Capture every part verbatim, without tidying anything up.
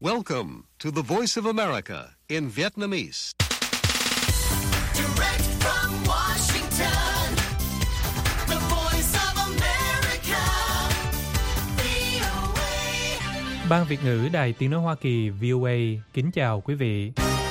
Welcome to the Voice of America in Vietnamese. Direct from Washington, the Voice of America, vê o a. Ban Việt ngữ Đài Tiếng nói Hoa Kỳ vê o a kính chào quý vị.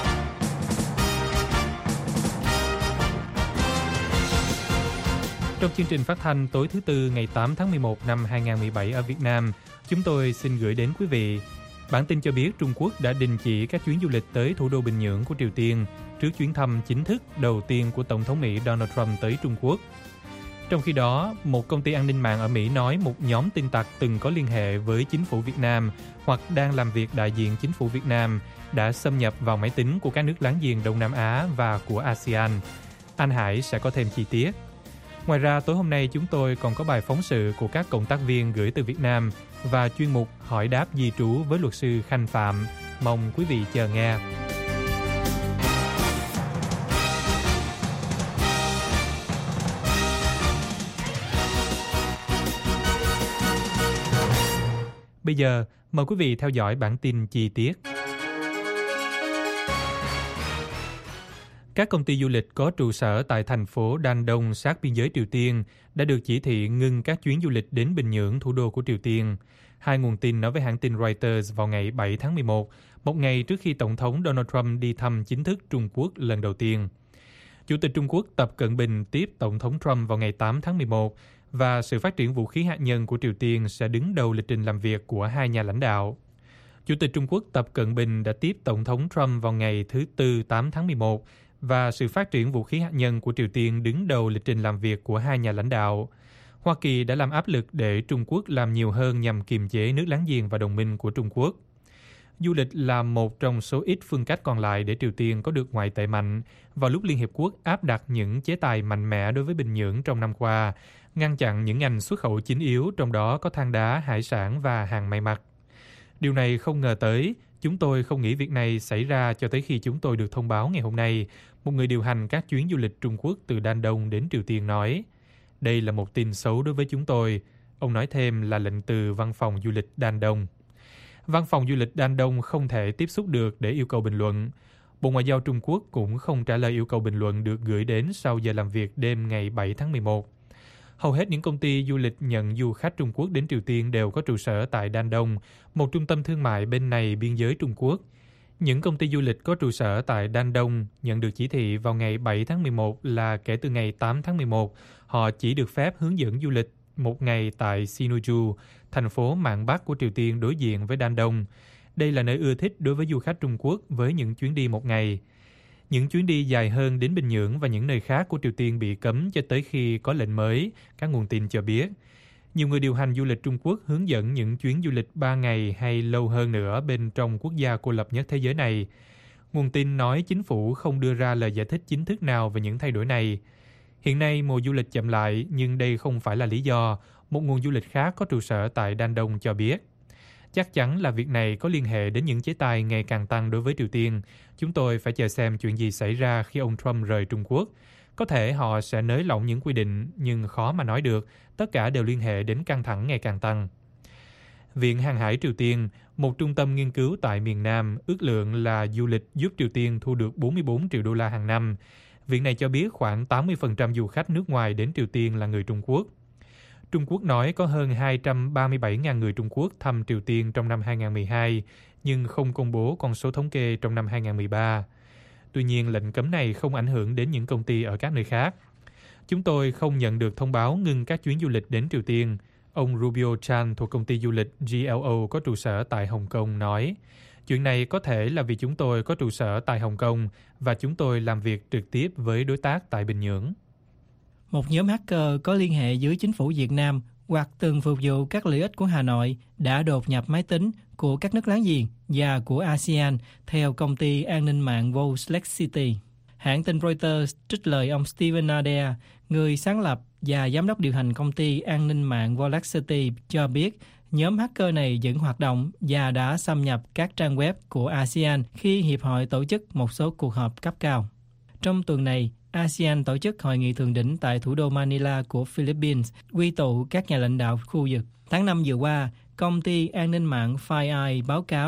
Trong chương trình phát thanh tối thứ Tư ngày tám tháng mười một năm hai nghìn không trăm mười bảy ở Việt Nam, chúng tôi xin gửi đến quý vị bản tin cho biết Trung Quốc đã đình chỉ các chuyến du lịch tới thủ đô Bình Nhưỡng của Triều Tiên trước chuyến thăm chính thức đầu tiên của Tổng thống Mỹ Donald Trump tới Trung Quốc. Trong khi đó, một công ty an ninh mạng ở Mỹ nói một nhóm tin tặc từng có liên hệ với chính phủ Việt Nam hoặc đang làm việc đại diện chính phủ Việt Nam đã xâm nhập vào máy tính của các nước láng giềng Đông Nam Á và của a sê an. Anh Hải sẽ có thêm chi tiết. Ngoài ra, tối hôm nay chúng tôi còn có bài phóng sự của các cộng tác viên gửi từ Việt Nam và chuyên mục hỏi đáp di trú với luật sư Khanh Phạm. Mong quý vị chờ nghe. Bây giờ, mời quý vị theo dõi bản tin chi tiết. Các công ty du lịch có trụ sở tại thành phố Đan Đông sát biên giới Triều Tiên đã được chỉ thị ngưng các chuyến du lịch đến Bình Nhưỡng, thủ đô của Triều Tiên. Hai nguồn tin nói với hãng tin Reuters vào ngày bảy tháng mười một, một ngày trước khi Tổng thống Donald Trump đi thăm chính thức Trung Quốc lần đầu tiên. Chủ tịch Trung Quốc Tập Cận Bình tiếp Tổng thống Trump vào ngày tám tháng mười một và sự phát triển vũ khí hạt nhân của Triều Tiên sẽ đứng đầu lịch trình làm việc của hai nhà lãnh đạo. Chủ tịch Trung Quốc Tập Cận Bình đã tiếp Tổng thống Trump vào ngày thứ Tư tám tháng mười một và sự phát triển vũ khí hạt nhân của Triều Tiên đứng đầu lịch trình làm việc của hai nhà lãnh đạo. Hoa Kỳ đã làm áp lực để Trung Quốc làm nhiều hơn nhằm kiềm chế nước láng giềng và đồng minh của Trung Quốc. Du lịch là một trong số ít phương cách còn lại để Triều Tiên có được ngoại tệ mạnh vào lúc Liên Hiệp Quốc áp đặt những chế tài mạnh mẽ đối với Bình Nhưỡng trong năm qua, ngăn chặn những ngành xuất khẩu chính yếu, trong đó có than đá, hải sản và hàng may mặc. Điều này không ngờ tới, chúng tôi không nghĩ việc này xảy ra cho tới khi chúng tôi được thông báo ngày hôm nay, một người điều hành các chuyến du lịch Trung Quốc từ Đan Đông đến Triều Tiên nói. Đây là một tin xấu đối với chúng tôi. Ông nói thêm là lệnh từ Văn phòng Du lịch Đan Đông. Văn phòng Du lịch Đan Đông không thể tiếp xúc được để yêu cầu bình luận. Bộ Ngoại giao Trung Quốc cũng không trả lời yêu cầu bình luận được gửi đến sau giờ làm việc đêm ngày bảy tháng mười một. Hầu hết những công ty du lịch nhận du khách Trung Quốc đến Triều Tiên đều có trụ sở tại Đan Đông, một trung tâm thương mại bên này biên giới Trung Quốc. Những công ty du lịch có trụ sở tại Đan Đông nhận được chỉ thị vào ngày bảy tháng mười một là kể từ ngày tám tháng mười một, họ chỉ được phép hướng dẫn du lịch một ngày tại Sinuiju, thành phố mạn Bắc của Triều Tiên đối diện với Đan Đông. Đây là nơi ưa thích đối với du khách Trung Quốc với những chuyến đi một ngày. Những chuyến đi dài hơn đến Bình Nhưỡng và những nơi khác của Triều Tiên bị cấm cho tới khi có lệnh mới, các nguồn tin cho biết. Nhiều người điều hành du lịch Trung Quốc hướng dẫn những chuyến du lịch ba ngày hay lâu hơn nữa bên trong quốc gia cô lập nhất thế giới này. Nguồn tin nói chính phủ không đưa ra lời giải thích chính thức nào về những thay đổi này. Hiện nay mùa du lịch chậm lại, nhưng đây không phải là lý do, một nguồn du lịch khác có trụ sở tại Đan Đông cho biết. Chắc chắn là việc này có liên hệ đến những chế tài ngày càng tăng đối với Triều Tiên. Chúng tôi phải chờ xem chuyện gì xảy ra khi ông Trump rời Trung Quốc. Có thể họ sẽ nới lỏng những quy định, nhưng khó mà nói được. Tất cả đều liên hệ đến căng thẳng ngày càng tăng. Viện Hàng hải Triều Tiên, một trung tâm nghiên cứu tại miền Nam, ước lượng là du lịch giúp Triều Tiên thu được bốn mươi bốn triệu đô la hàng năm. Viện này cho biết khoảng tám mươi phần trăm du khách nước ngoài đến Triều Tiên là người Trung Quốc. Trung Quốc nói có hơn hai trăm ba mươi bảy nghìn người Trung Quốc thăm Triều Tiên trong năm hai nghìn không trăm mười hai, nhưng không công bố con số thống kê trong năm hai nghìn không trăm mười ba. Tuy nhiên, lệnh cấm này không ảnh hưởng đến những công ty ở các nơi khác. Chúng tôi không nhận được thông báo ngưng các chuyến du lịch đến Triều Tiên. Ông Rubio Chan thuộc công ty du lịch G L O có trụ sở tại Hồng Kông nói, chuyện này có thể là vì chúng tôi có trụ sở tại Hồng Kông và chúng tôi làm việc trực tiếp với đối tác tại Bình Nhưỡng. Một nhóm hacker có liên hệ với chính phủ Việt Nam hoặc từng phục vụ các lợi ích của Hà Nội đã đột nhập máy tính của các nước láng giềng và của a sê an, theo công ty an ninh mạng Volexity. Hãng tin Reuters trích lời ông Steven Adair, người sáng lập và giám đốc điều hành công ty an ninh mạng Volexity, cho biết nhóm hacker này vẫn hoạt động và đã xâm nhập các trang web của a sê an khi Hiệp hội tổ chức một số cuộc họp cấp cao. Trong tuần này, a sê an tổ chức hội nghị thượng đỉnh tại thủ đô Manila của Philippines, quy tụ các nhà lãnh đạo khu vực. Tháng năm vừa qua, công ty an ninh mạng FireEye báo cáo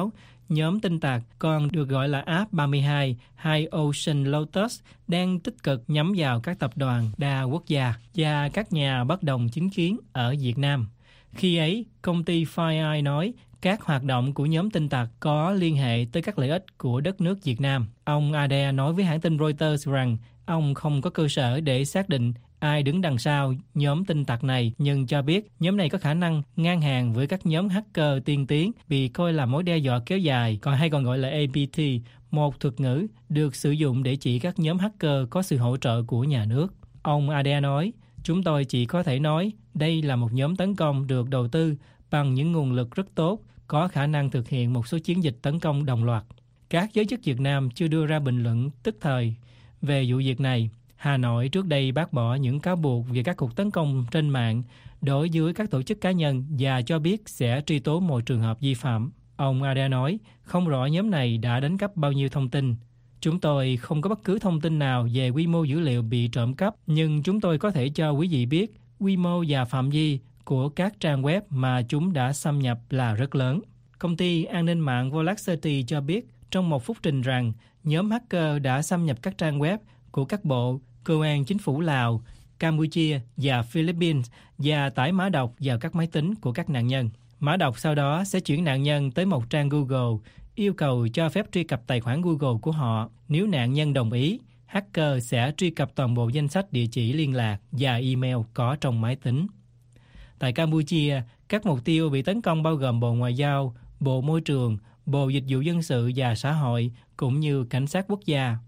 Nhóm tin tặc còn được gọi là áp ba mươi hai hay Ocean Lotus đang tích cực nhắm vào các tập đoàn đa quốc gia và các nhà bất đồng chính kiến ở Việt Nam. Khi ấy, công ty FireEye nói các hoạt động của nhóm tin tặc có liên hệ tới các lợi ích của đất nước Việt Nam. Ông Adair nói với hãng tin Reuters rằng ông không có cơ sở để xác định ai đứng đằng sau nhóm tin tặc này, nhưng cho biết nhóm này có khả năng ngang hàng với các nhóm hacker tiên tiến bị coi là mối đe dọa kéo dài, còn hay còn gọi là A P T, một thuật ngữ được sử dụng để chỉ các nhóm hacker có sự hỗ trợ của nhà nước. Ông Adair nói, chúng tôi chỉ có thể nói đây là một nhóm tấn công được đầu tư bằng những nguồn lực rất tốt, có khả năng thực hiện một số chiến dịch tấn công đồng loạt. Các giới chức Việt Nam chưa đưa ra bình luận tức thời về vụ việc này. Hà Nội trước đây bác bỏ những cáo buộc về các cuộc tấn công trên mạng đối với các tổ chức cá nhân và cho biết sẽ truy tố một trường hợp vi phạm. Ông Adair nói, không rõ nhóm này đã đánh cắp bao nhiêu thông tin. Chúng tôi không có bất cứ thông tin nào về quy mô dữ liệu bị trộm cắp, nhưng chúng tôi có thể cho quý vị biết quy mô và phạm vi của các trang web mà chúng đã xâm nhập là rất lớn. Công ty an ninh mạng Volacity cho biết trong một phúc trình rằng nhóm hacker đã xâm nhập các trang web của các bộ, cơ quan chính phủ Lào, Campuchia và Philippines và tải mã độc vào các máy tính của các nạn nhân. Mã độc sau đó sẽ chuyển nạn nhân tới một trang Google, yêu cầu cho phép truy cập tài khoản Google của họ. Nếu nạn nhân đồng ý, hacker sẽ truy cập toàn bộ danh sách địa chỉ liên lạc và email có trong máy tính. Tại Campuchia, các mục tiêu bị tấn công bao gồm Bộ Ngoại giao, Bộ Môi trường, Bộ Dịch vụ Dân sự và Xã hội, cũng như Cảnh sát quốc gia.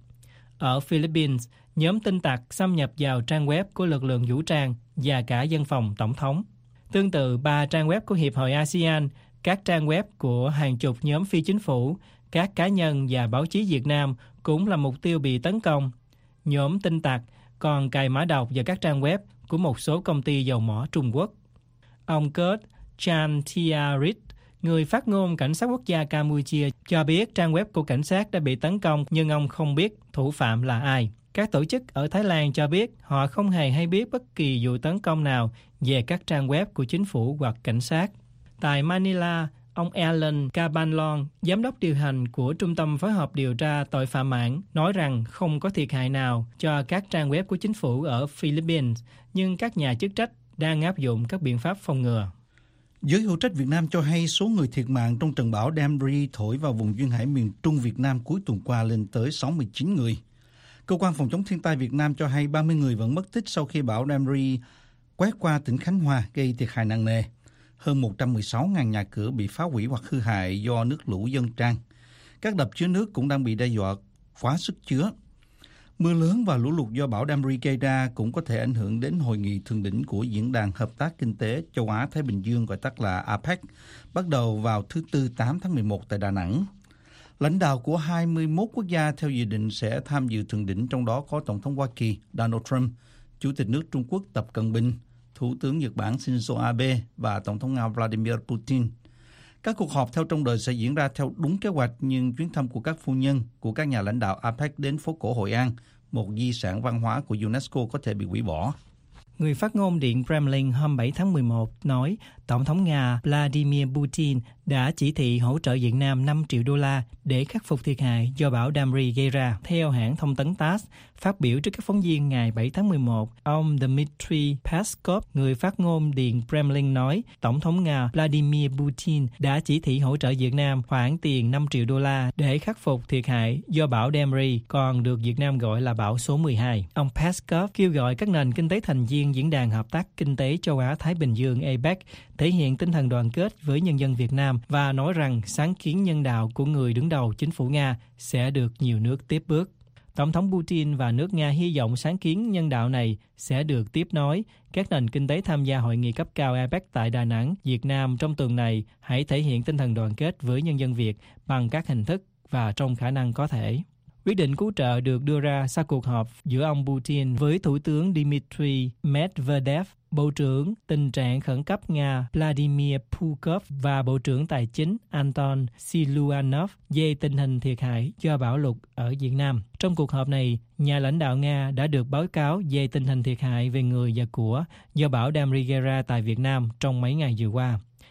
Ở Philippines, nhóm tin tặc xâm nhập vào trang web của lực lượng vũ trang và cả văn phòng tổng thống. Tương tự ba trang web của Hiệp hội a sê an, các trang web của hàng chục nhóm phi chính phủ, các cá nhân và báo chí Việt Nam cũng là mục tiêu bị tấn công. Nhóm tin tặc còn cài mã độc vào các trang web của một số công ty dầu mỏ Trung Quốc. Ông Kurt Chantiarit, người phát ngôn Cảnh sát quốc gia Campuchia, cho biết trang web của cảnh sát đã bị tấn công nhưng ông không biết thủ phạm là ai. Các tổ chức ở Thái Lan cho biết họ không hề hay biết bất kỳ vụ tấn công nào về các trang web của chính phủ hoặc cảnh sát. Tại Manila, ông Alan Cabanlon, giám đốc điều hành của Trung tâm Phối hợp Điều tra Tội phạm mạng, nói rằng không có thiệt hại nào cho các trang web của chính phủ ở Philippines, nhưng các nhà chức trách đang áp dụng các biện pháp phòng ngừa. Giới hữu trách Việt Nam cho hay số người thiệt mạng trong trận bão Damri thổi vào vùng duyên hải miền Trung Việt Nam cuối tuần qua lên tới sáu mươi chín người. Cơ quan phòng chống thiên tai Việt Nam cho hay ba mươi người vẫn mất tích sau khi bão Damri quét qua tỉnh Khánh Hòa gây thiệt hại nặng nề. Hơn một trăm mười sáu nghìn nhà cửa bị phá hủy hoặc hư hại do nước lũ dâng tràn. Các đập chứa nước cũng đang bị đe dọa quá sức chứa. Mưa lớn và lũ lụt do bão Damri gây ra cũng có thể ảnh hưởng đến hội nghị thượng đỉnh của Diễn đàn Hợp tác Kinh tế Châu Á-Thái Bình Dương, gọi tắt là a pếch, bắt đầu vào thứ Tư tám tháng mười một tại Đà Nẵng. Lãnh đạo của hai mươi mốt quốc gia theo dự định sẽ tham dự thượng đỉnh, trong đó có Tổng thống Hoa Kỳ Donald Trump, Chủ tịch nước Trung Quốc Tập Cận Bình, Thủ tướng Nhật Bản Shinzo Abe và Tổng thống Nga Vladimir Putin. Các cuộc họp theo trong đời sẽ diễn ra theo đúng kế hoạch, nhưng chuyến thăm của các phu nhân của các nhà lãnh đạo a pếch đến phố cổ Hội An, một di sản văn hóa của UNESCO, có thể bị hủy bỏ. Người phát ngôn Điện Kremlin hôm bảy tháng mười một nói Tổng thống Nga Vladimir Putin đã chỉ thị hỗ trợ Việt Nam năm triệu đô la để khắc phục thiệt hại do bão Damri gây ra. Theo hãng thông tấn tát, phát biểu trước các phóng viên ngày bảy tháng mười một, ông Dmitry Peskov, người phát ngôn Điện Kremlin nói Tổng thống Nga Vladimir Putin đã chỉ thị hỗ trợ Việt Nam khoản tiền năm triệu đô la để khắc phục thiệt hại do bão Damri, còn được Việt Nam gọi là bão số mười hai. Ông Peskov kêu gọi các nền kinh tế thành viên Diễn đàn Hợp tác Kinh tế Châu Á-Thái Bình Dương a pếch thể hiện tinh thần đoàn kết với nhân dân Việt Nam và nói rằng sáng kiến nhân đạo của người đứng đầu chính phủ Nga sẽ được nhiều nước tiếp bước. Tổng thống Putin và nước Nga hy vọng sáng kiến nhân đạo này sẽ được tiếp nối. Các nền kinh tế tham gia hội nghị cấp cao a pếch tại Đà Nẵng, Việt Nam trong tuần này hãy thể hiện tinh thần đoàn kết với nhân dân Việt bằng các hình thức và trong khả năng có thể. Quyết định cứu trợ được đưa ra sau cuộc họp giữa ông Putin với Thủ tướng Dmitry Medvedev, Bộ trưởng Tình trạng khẩn cấp Nga Vladimir Pukov và Bộ trưởng Tài chính Anton Siluanov về tình hình thiệt hại do bão lụt ở Việt Nam. Trong cuộc họp này, nhà lãnh đạo Nga đã được báo cáo về tình hình thiệt hại về người và của do bão Damri gây ra tại Việt Nam trong mấy ngày vừa qua.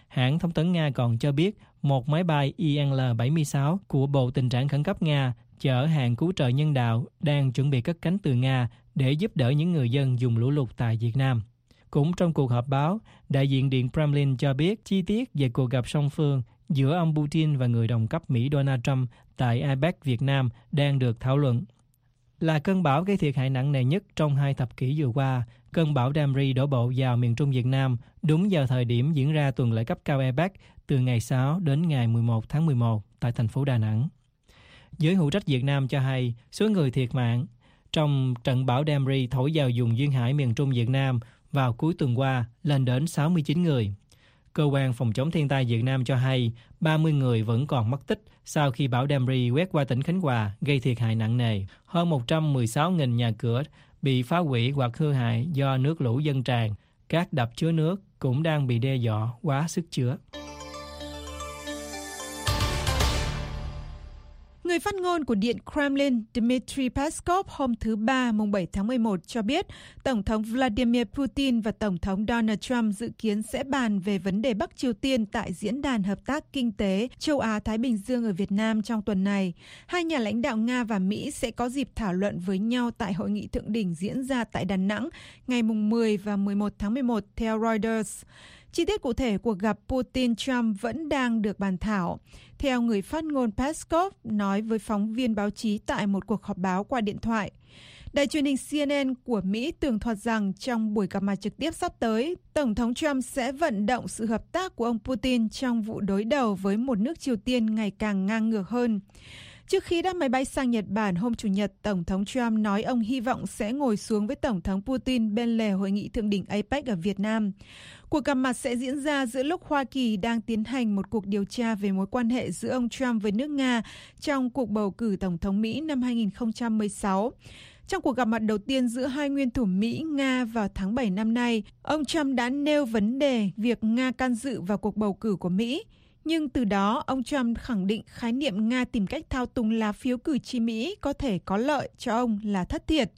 hãng thông tấn Nga còn cho biết một máy bay I L bảy mươi sáu của Bộ Tình trạng Khẩn cấp Nga chở hàng cứu trợ nhân đạo đang chuẩn bị cất cánh từ Nga để giúp đỡ những người dân dùng lũ lụt tại Việt Nam. Cũng trong cuộc họp báo, đại diện Điện Kremlin cho biết chi tiết về cuộc gặp song phương giữa ông Putin và người đồng cấp Mỹ Donald Trump tại a pếc Việt Nam đang được thảo luận. Là cơn bão gây thiệt hại nặng nề nhất trong hai thập kỷ vừa qua, cơn bão Damri đổ bộ vào miền Trung Việt Nam đúng vào thời điểm diễn ra tuần lễ cấp cao a pếc từ ngày sáu đến ngày mười một tháng mười một tại thành phố Đà Nẵng. Giới hữu trách Việt Nam cho hay số người thiệt mạng trong trận bão Damri thổi vào vùng duyên hải miền Trung Việt Nam vào cuối tuần qua lên đến sáu mươi chín người. Cơ quan Phòng chống thiên tai Việt Nam cho hay ba mươi người vẫn còn mất tích sau khi bão Damri quét qua tỉnh Khánh Hòa gây thiệt hại nặng nề. Hơn một trăm mười sáu nghìn nhà cửa bị phá hủy hoặc hư hại do nước lũ dâng tràn. Các đập chứa nước cũng đang bị đe dọa quá sức chứa. Người phát ngôn của Điện Kremlin Dmitry Peskov hôm thứ Ba, mùng bảy tháng mười một cho biết Tổng thống Vladimir Putin và Tổng thống Donald Trump dự kiến sẽ bàn về vấn đề Bắc Triều Tiên tại Diễn đàn Hợp tác Kinh tế Châu Á-Thái Bình Dương ở Việt Nam trong tuần này. Hai nhà lãnh đạo Nga và Mỹ sẽ có dịp thảo luận với nhau tại hội nghị thượng đỉnh diễn ra tại Đà Nẵng ngày mùng mười và mười một tháng mười một theo Reuters. Chi tiết cụ thể cuộc gặp Putin-Trump vẫn đang được bàn thảo. Theo người phát ngôn Peskov nói với phóng viên báo chí tại một cuộc họp báo qua điện thoại. Đài truyền hình C N N của Mỹ tường thuật rằng trong buổi gặp mặt trực tiếp sắp tới, Tổng thống Trump sẽ vận động sự hợp tác của ông Putin trong vụ đối đầu với một nước Triều Tiên ngày càng ngang ngược hơn. Trước khi đáp máy bay sang Nhật Bản hôm Chủ nhật, Tổng thống Trump nói ông hy vọng sẽ ngồi xuống với Tổng thống Putin bên lề hội nghị thượng đỉnh a pếc ở Việt Nam. Cuộc gặp mặt sẽ diễn ra giữa lúc Hoa Kỳ đang tiến hành một cuộc điều tra về mối quan hệ giữa ông Trump với nước Nga trong cuộc bầu cử Tổng thống Mỹ năm hai nghìn không trăm mười sáu. Trong cuộc gặp mặt đầu tiên giữa hai nguyên thủ Mỹ-Nga vào tháng bảy năm nay, ông Trump đã nêu vấn đề việc Nga can dự vào cuộc bầu cử của Mỹ. Nhưng từ đó, ông Trump khẳng định khái niệm Nga tìm cách thao túng lá phiếu cử tri Mỹ có thể có lợi cho ông là thất thiệt.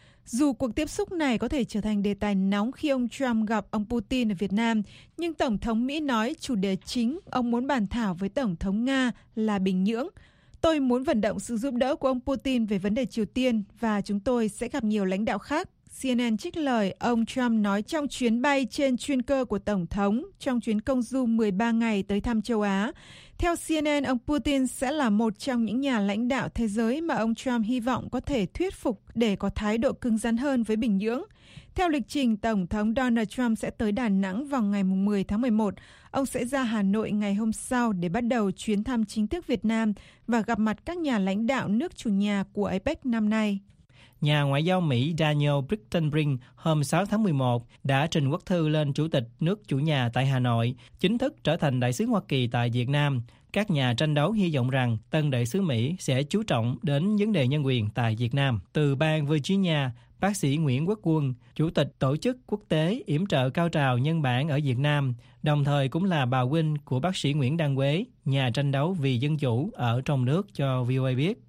Dù cuộc tiếp xúc này có thể trở thành đề tài nóng khi ông Trump gặp ông Putin ở Việt Nam, nhưng Tổng thống Mỹ nói chủ đề chính ông muốn bàn thảo với Tổng thống Nga là Bình Nhưỡng. Tôi muốn vận động sự giúp đỡ của ông Putin về vấn đề Triều Tiên và chúng tôi sẽ gặp nhiều lãnh đạo khác. C N N trích lời ông Trump nói trong chuyến bay trên chuyên cơ của Tổng thống trong chuyến công du mười ba ngày tới thăm châu Á. Theo C N N, ông Putin sẽ là một trong những nhà lãnh đạo thế giới mà ông Trump hy vọng có thể thuyết phục để có thái độ cứng rắn hơn với Bình Nhưỡng. Theo lịch trình, Tổng thống Donald Trump sẽ tới Đà Nẵng vào ngày mười tháng mười một. Ông sẽ ra Hà Nội ngày hôm sau để bắt đầu chuyến thăm chính thức Việt Nam và gặp mặt các nhà lãnh đạo nước chủ nhà của a pếc năm nay. Nhà ngoại giao Mỹ Daniel Brittenbrink hôm sáu tháng mười một đã trình quốc thư lên Chủ tịch nước chủ nhà tại Hà Nội, chính thức trở thành đại sứ Hoa Kỳ tại Việt Nam. Các nhà tranh đấu hy vọng rằng tân đại sứ Mỹ sẽ chú trọng đến vấn đề nhân quyền tại Việt Nam. Từ bang Virginia, bác sĩ Nguyễn Quốc Quân, Chủ tịch Tổ chức Quốc tế Yểm trợ Cao trào Nhân bản ở Việt Nam, đồng thời cũng là bà huynh của bác sĩ Nguyễn Đăng Quế, nhà tranh đấu vì dân chủ ở trong nước cho vê o a biết.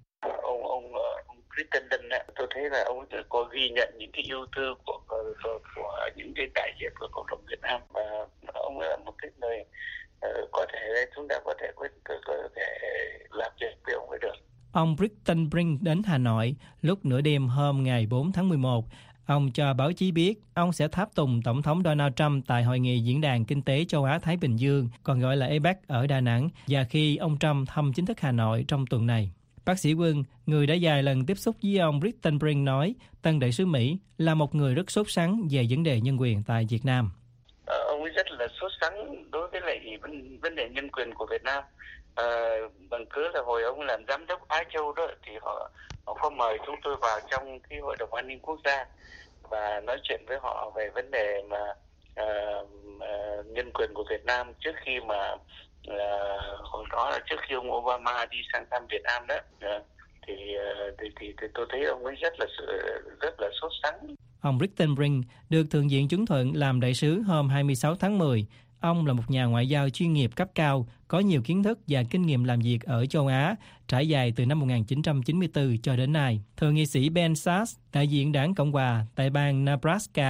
Crittenden, tôi thấy là ông ấy có ghi nhận những cái ưu tư của, của, của những cái đại diện của cộng đồng Việt Nam, và ông ấy là một cái người uh, có thể chúng ta có thể có, có, có thể làm việc với ông ấy được. Ông Brittenbrink đến Hà Nội lúc nửa đêm hôm ngày bốn tháng mười một. Ông cho báo chí biết ông sẽ tháp tùng Tổng thống Donald Trump tại Hội nghị Diễn đàn Kinh tế Châu Á-Thái Bình Dương, còn gọi là a pếc ở Đà Nẵng, và khi ông Trump thăm chính thức Hà Nội trong tuần này. Bác sĩ Quân, người đã vài lần tiếp xúc với ông Brittenbrink, nói tân đại sứ Mỹ là một người rất sốt sắng về vấn đề nhân quyền tại Việt Nam. À, ông ấy rất là sốt sắng đối với lại vấn đề nhân quyền của Việt Nam. À, bằng cớ là hồi ông làm giám đốc Á Châu đó thì họ, họ có mời chúng tôi vào trong cái Hội đồng An ninh Quốc gia và nói chuyện với họ về vấn đề mà à, à, nhân quyền của Việt Nam trước khi mà là hồi đó là trước khi ông Obama đi sang thăm Việt Nam đó, thì thì, thì, thì tôi thấy ông ấy rất là rất là sốt sắng. Ông Brittenbrink được Thượng viện chứng thuận làm đại sứ hôm hai mươi sáu tháng mười. Ông là một nhà ngoại giao chuyên nghiệp cấp cao, có nhiều kiến thức và kinh nghiệm làm việc ở châu Á, trải dài từ năm một nghìn chín trăm chín mươi tư cho đến nay. Thượng nghị sĩ Ben Sasse, đại diện đảng Cộng hòa tại bang Nebraska,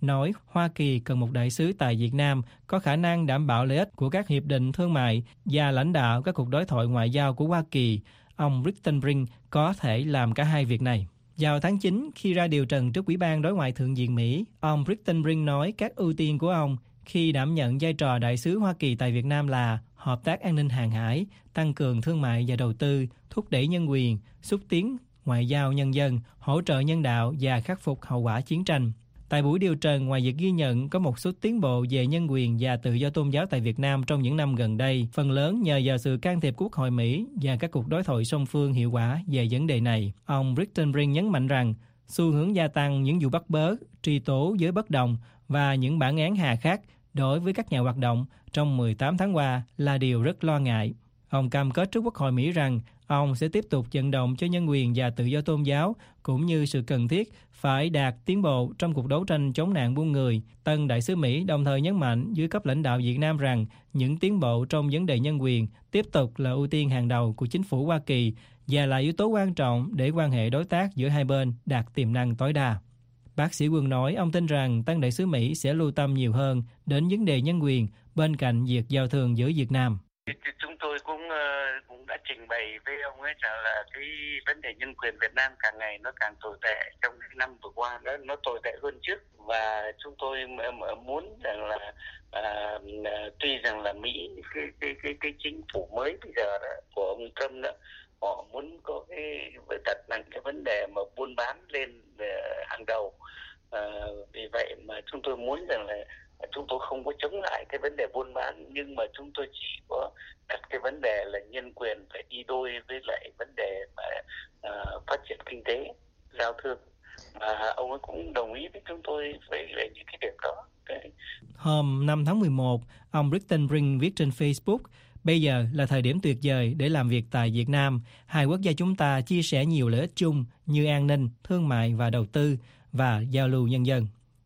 nói Hoa Kỳ cần một đại sứ tại Việt Nam có khả năng đảm bảo lợi ích của các hiệp định thương mại và lãnh đạo các cuộc đối thoại ngoại giao của Hoa Kỳ. Ông Rittenbrink có thể làm cả hai việc này. Vào tháng chín, khi ra điều trần trước Ủy ban Đối ngoại Thượng viện Mỹ, ông Rittenbrink nói các ưu tiên của ông khi đảm nhận vai trò đại sứ Hoa Kỳ tại Việt Nam là hợp tác an ninh hàng hải, tăng cường thương mại và đầu tư, thúc đẩy nhân quyền, xúc tiến ngoại giao nhân dân, hỗ trợ nhân đạo và khắc phục hậu quả chiến tranh. Tại buổi điều trần, ngoài việc ghi nhận có một số tiến bộ về nhân quyền và tự do tôn giáo tại Việt Nam trong những năm gần đây, phần lớn nhờ vào sự can thiệp của Quốc hội Mỹ và các cuộc đối thoại song phương hiệu quả về vấn đề này. Ông Rittenbrink nhấn mạnh rằng xu hướng gia tăng những vụ bắt bớ, truy tố với bất đồng và những bản án hà khắc đối với các nhà hoạt động trong mười tám tháng qua là điều rất lo ngại. Ông cam kết trước Quốc hội Mỹ rằng ông sẽ tiếp tục vận động cho nhân quyền và tự do tôn giáo, cũng như sự cần thiết phải đạt tiến bộ trong cuộc đấu tranh chống nạn buôn người. Tân đại sứ Mỹ đồng thời nhấn mạnh dưới cấp lãnh đạo Việt Nam rằng những tiến bộ trong vấn đề nhân quyền tiếp tục là ưu tiên hàng đầu của chính phủ Hoa Kỳ và là yếu tố quan trọng để quan hệ đối tác giữa hai bên đạt tiềm năng tối đa. Bác sĩ Quân nói ông tin rằng tân đại sứ Mỹ sẽ lưu tâm nhiều hơn đến vấn đề nhân quyền bên cạnh việc giao thương với Việt Nam. Chúng tôi cũng cũng đã trình bày với ông ấy rằng là cái vấn đề nhân quyền Việt Nam càng ngày nó càng tồi tệ trong những năm vừa qua, nó nó tồi tệ hơn trước, và chúng tôi muốn rằng là à, tuy rằng là Mỹ cái cái cái cái chính phủ mới bây giờ đó, của ông Trump đó, họ muốn có cái với đặt nặng cái vấn đề mà buôn bán lên hàng đầu, à, vì vậy mà chúng tôi muốn rằng là chúng tôi không có chống lại cái vấn đề buôn bán, nhưng mà chúng tôi chỉ có đặt cái vấn đề là nhân quyền phải đi đôi với lại vấn đề mà uh, phát triển kinh tế, giao thương. Và ông ấy cũng đồng ý với chúng tôi về, về những cái điểm đó. Okay. Hôm năm tháng mười một, ông Rittenbrink viết trên Facebook, bây giờ là thời điểm tuyệt vời để làm việc tại Việt Nam. Hai quốc gia chúng ta chia sẻ nhiều lợi ích chung như an ninh, thương mại và đầu tư và giao lưu nhân dân.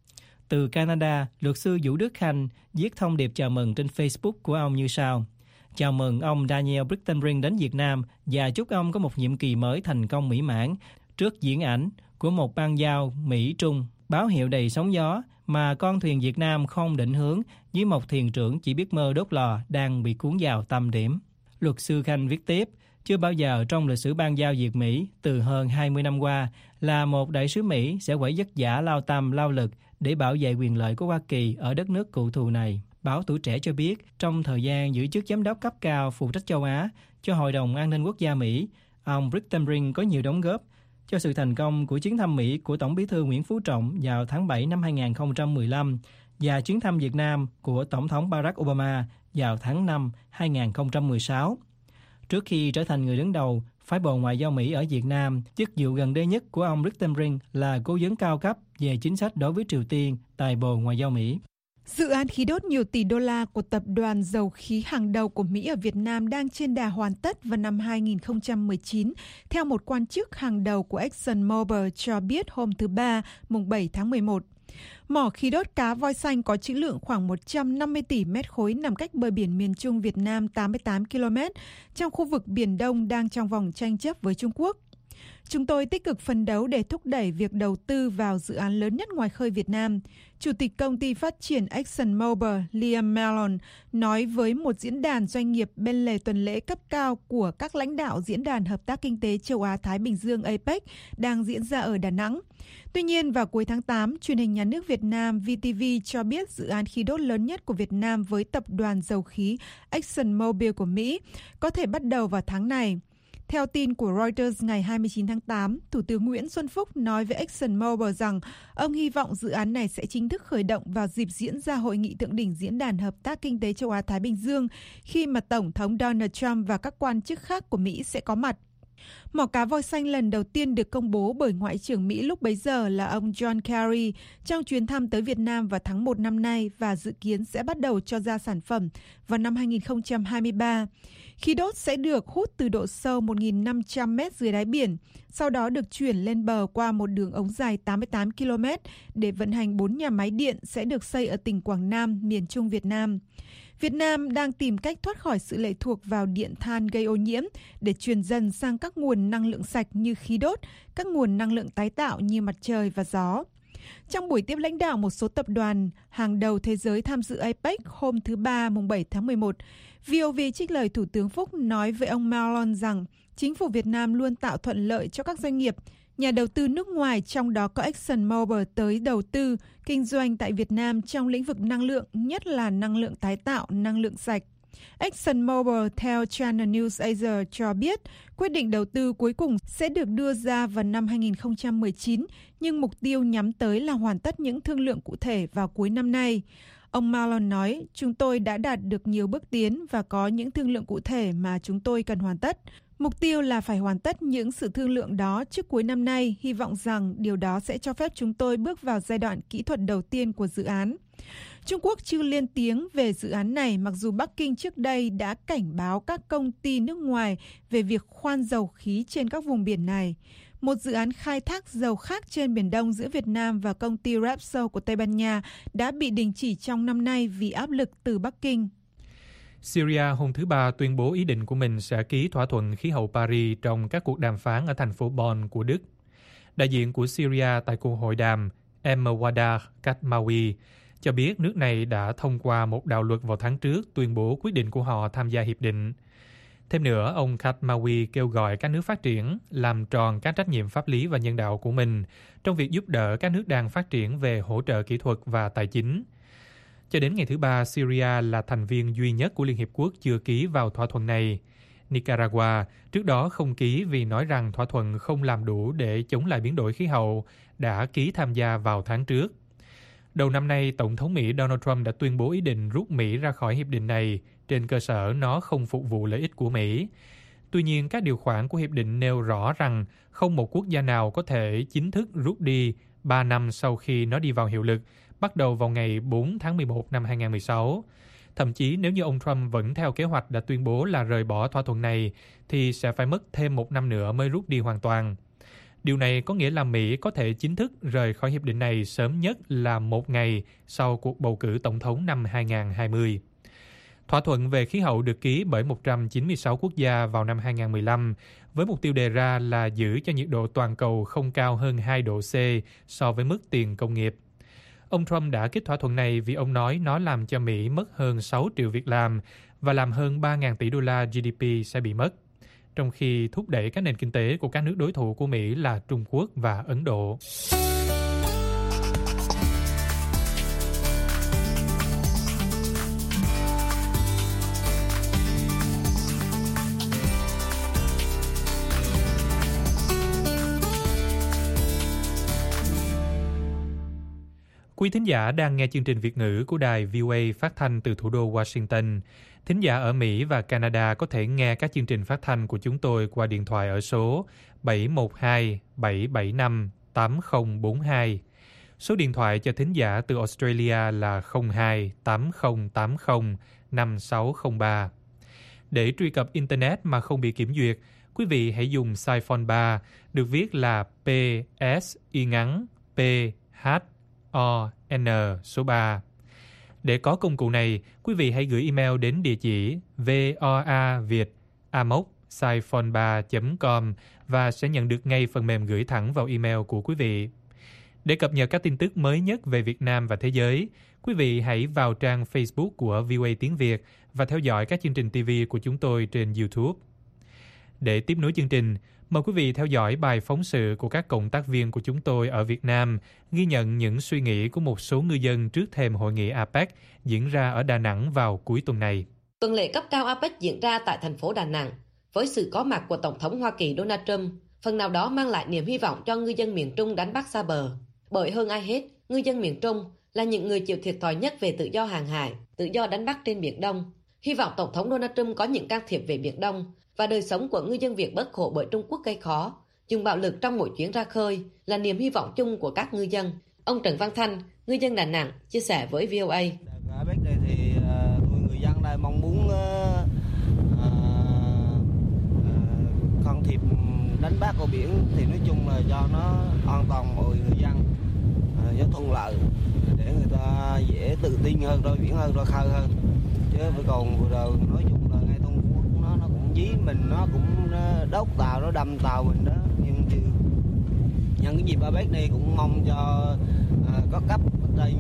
Từ Canada, luật sư Vũ Đức Khanh viết thông điệp chào mừng trên Facebook của ông như sau. Chào mừng ông Daniel Rittenbrink đến Việt Nam và chúc ông có một nhiệm kỳ mới thành công mỹ mãn. Trước diễn ảnh của một bang giao Mỹ-Trung, báo hiệu đầy sóng gió mà con thuyền Việt Nam không định hướng với một thuyền trưởng chỉ biết mơ đốt lò đang bị cuốn vào tâm điểm. Luật sư Khanh viết tiếp, chưa bao giờ trong lịch sử bang giao Việt-Mỹ từ hơn hai mươi năm qua là một đại sứ Mỹ sẽ phải vất vả lao tâm lao lực để bảo vệ quyền lợi của Hoa Kỳ ở đất nước cựu thù này. Báo Tuổi Trẻ cho biết, trong thời gian giữ chức giám đốc cấp cao phụ trách châu Á cho Hội đồng An ninh Quốc gia Mỹ, ông Rittenbrink có nhiều đóng góp cho sự thành công của chuyến thăm Mỹ của Tổng bí thư Nguyễn Phú Trọng vào tháng bảy năm hai nghìn không trăm mười lăm và chuyến thăm Việt Nam của Tổng thống Barack Obama vào tháng năm hai nghìn không trăm mười sáu. Trước khi trở thành người đứng đầu phái bộ ngoại giao Mỹ ở Việt Nam, chức vụ gần đây nhất của ông Rittenbrink là cố vấn cao cấp về chính sách đối với Triều Tiên tại Bộ Ngoại giao Mỹ. Dự án khí đốt nhiều tỷ đô la của tập đoàn dầu khí hàng đầu của Mỹ ở Việt Nam đang trên đà hoàn tất vào năm hai nghìn không trăm mười chín, theo một quan chức hàng đầu của ExxonMobil cho biết hôm thứ Ba, mùng bảy tháng mười một. Mỏ khí đốt cá voi xanh có trữ lượng khoảng một trăm năm mươi tỷ mét khối nằm cách bờ biển miền Trung Việt Nam tám mươi tám ki lô mét trong khu vực Biển Đông đang trong vòng tranh chấp với Trung Quốc. Chúng tôi tích cực phấn đấu để thúc đẩy việc đầu tư vào dự án lớn nhất ngoài khơi Việt Nam. Chủ tịch công ty phát triển ExxonMobil Liam Malone nói với một diễn đàn doanh nghiệp bên lề tuần lễ cấp cao của các lãnh đạo Diễn đàn Hợp tác Kinh tế Châu Á-Thái Bình Dương a pếch đang diễn ra ở Đà Nẵng. Tuy nhiên, vào cuối tháng tám, truyền hình nhà nước Việt Nam vê tê vê cho biết dự án khí đốt lớn nhất của Việt Nam với tập đoàn dầu khí ExxonMobil của Mỹ có thể bắt đầu vào tháng này. Theo tin của Reuters ngày hai mươi chín tháng tám, Thủ tướng Nguyễn Xuân Phúc nói với ExxonMobil rằng ông hy vọng dự án này sẽ chính thức khởi động vào dịp diễn ra hội nghị thượng đỉnh Diễn đàn Hợp tác Kinh tế Châu Á-Thái Bình Dương, khi mà Tổng thống Donald Trump và các quan chức khác của Mỹ sẽ có mặt. Mỏ cá voi xanh lần đầu tiên được công bố bởi Ngoại trưởng Mỹ lúc bấy giờ là ông John Kerry trong chuyến thăm tới Việt Nam vào tháng một năm nay và dự kiến sẽ bắt đầu cho ra sản phẩm vào năm hai nghìn không trăm hai mươi ba. Khí đốt sẽ được hút từ độ sâu một nghìn năm trăm mét dưới đáy biển, sau đó được chuyển lên bờ qua một đường ống dài tám mươi tám ki lô mét để vận hành bốn nhà máy điện sẽ được xây ở tỉnh Quảng Nam, miền Trung Việt Nam. Việt Nam đang tìm cách thoát khỏi sự lệ thuộc vào điện than gây ô nhiễm để chuyển dần sang các nguồn năng lượng sạch như khí đốt, các nguồn năng lượng tái tạo như mặt trời và gió. Trong buổi tiếp lãnh đạo một số tập đoàn hàng đầu thế giới tham dự a pếch hôm thứ Ba, mùng bảy tháng mười một, vê o vê trích lời Thủ tướng Phúc nói với ông Malone rằng chính phủ Việt Nam luôn tạo thuận lợi cho các doanh nghiệp, nhà đầu tư nước ngoài, trong đó có ExxonMobil, tới đầu tư, kinh doanh tại Việt Nam trong lĩnh vực năng lượng, nhất là năng lượng tái tạo, năng lượng sạch. ExxonMobil theo Channel News Asia cho biết quyết định đầu tư cuối cùng sẽ được đưa ra vào năm hai nghìn không trăm mười chín, nhưng mục tiêu nhắm tới là hoàn tất những thương lượng cụ thể vào cuối năm nay. Ông Malone nói, chúng tôi đã đạt được nhiều bước tiến và có những thương lượng cụ thể mà chúng tôi cần hoàn tất. Mục tiêu là phải hoàn tất những sự thương lượng đó trước cuối năm nay, hy vọng rằng điều đó sẽ cho phép chúng tôi bước vào giai đoạn kỹ thuật đầu tiên của dự án. Trung Quốc chưa lên tiếng về dự án này, mặc dù Bắc Kinh trước đây đã cảnh báo các công ty nước ngoài về việc khoan dầu khí trên các vùng biển này. Một dự án khai thác dầu khác trên Biển Đông giữa Việt Nam và công ty Repsol của Tây Ban Nha đã bị đình chỉ trong năm nay vì áp lực từ Bắc Kinh. Syria hôm thứ Ba tuyên bố ý định của mình sẽ ký thỏa thuận khí hậu Paris trong các cuộc đàm phán ở thành phố Bonn của Đức. Đại diện của Syria tại cuộc hội đàm Emwada Katmawi cho biết nước này đã thông qua một đạo luật vào tháng trước tuyên bố quyết định của họ tham gia hiệp định. Thêm nữa, ông Katmawi kêu gọi các nước phát triển làm tròn các trách nhiệm pháp lý và nhân đạo của mình trong việc giúp đỡ các nước đang phát triển về hỗ trợ kỹ thuật và tài chính. Cho đến ngày thứ Ba, Syria là thành viên duy nhất của Liên Hiệp Quốc chưa ký vào thỏa thuận này. Nicaragua trước đó không ký vì nói rằng thỏa thuận không làm đủ để chống lại biến đổi khí hậu, đã ký tham gia vào tháng trước. Đầu năm nay, Tổng thống Mỹ Donald Trump đã tuyên bố ý định rút Mỹ ra khỏi hiệp định này trên cơ sở nó không phục vụ lợi ích của Mỹ. Tuy nhiên, các điều khoản của hiệp định nêu rõ rằng không một quốc gia nào có thể chính thức rút đi ba năm sau khi nó đi vào hiệu lực, bắt đầu vào ngày bốn tháng mười một năm hai nghìn không trăm mười sáu. Thậm chí nếu như ông Trump vẫn theo kế hoạch đã tuyên bố là rời bỏ thỏa thuận này, thì sẽ phải mất thêm một năm nữa mới rút đi hoàn toàn. Điều này có nghĩa là Mỹ có thể chính thức rời khỏi hiệp định này sớm nhất là một ngày sau cuộc bầu cử tổng thống năm hai nghìn không trăm hai mươi. Thỏa thuận về khí hậu được ký bởi một trăm chín mươi sáu quốc gia vào năm hai nghìn không trăm mười lăm, với mục tiêu đề ra là giữ cho nhiệt độ toàn cầu không cao hơn hai độ C so với mức tiền công nghiệp. Ông Trump đã ký thỏa thuận này vì ông nói nó làm cho Mỹ mất hơn sáu triệu việc làm và làm hơn ba nghìn tỷ đô la G D P sẽ bị mất, trong khi thúc đẩy các nền kinh tế của các nước đối thủ của Mỹ là Trung Quốc và Ấn Độ. Quý thính giả đang nghe chương trình Việt ngữ của đài vê o a phát thanh từ thủ đô Washington. Thính giả ở Mỹ và Canada có thể nghe các chương trình phát thanh của chúng tôi qua điện thoại ở số bảy một hai bảy bảy năm tám không bốn hai. Số điện thoại cho thính giả từ Australia là không hai tám không tám không năm sáu không ba. Để truy cập Internet mà không bị kiểm duyệt, quý vị hãy dùng Saiphone ba, được viết là P S y ngắn P H O N số ba. Để có công cụ này, quý vị hãy gửi email đến địa chỉ voaviet a mốc saiphone ba chấm com và sẽ nhận được ngay phần mềm gửi thẳng vào email của quý vị. Để cập nhật các tin tức mới nhất về Việt Nam và thế giới, quý vị hãy vào trang Facebook của vê o a Tiếng Việt và theo dõi các chương trình ti vi của chúng tôi trên YouTube. Để tiếp nối chương trình, mời quý vị theo dõi bài phóng sự của các cộng tác viên của chúng tôi ở Việt Nam, ghi nhận những suy nghĩ của một số ngư dân trước thềm hội nghị a pếch diễn ra ở Đà Nẵng vào cuối tuần này. Tuần lễ cấp cao a pếch diễn ra tại thành phố Đà Nẵng với sự có mặt của Tổng thống Hoa Kỳ Donald Trump, phần nào đó mang lại niềm hy vọng cho ngư dân miền Trung đánh bắt xa bờ. Bởi hơn ai hết, ngư dân miền Trung là những người chịu thiệt thòi nhất về tự do hàng hải, tự do đánh bắt trên Biển Đông. Hy vọng Tổng thống Donald Trump có những can thiệp về Biển Đông và đời sống của ngư dân Việt bớt khổ bởi Trung Quốc gây khó, dùng bạo lực trong mỗi chuyến ra khơi là niềm hy vọng chung của các ngư dân. Ông Trần Văn Thanh, ngư dân Đà Nẵng, chia sẻ với vê o a. Ở bên đây thì uh, người dân đây mong muốn uh, uh, can thiệp đánh bắt ở biển thì nói chung là cho nó an toàn mọi người dân, uh, cho thuận lợi để người ta dễ tự tin hơn, ra biển hơn, ra khơi hơn. Chứ vừa còn vừa rồi nói chung là ngay Trung Quốc nó nó cũng dí mình, nó cũng đốt tàu, nó đâm tàu mình đó. Nhưng chứ nhân cái dịp a pếch này cũng mong cho có cấp trên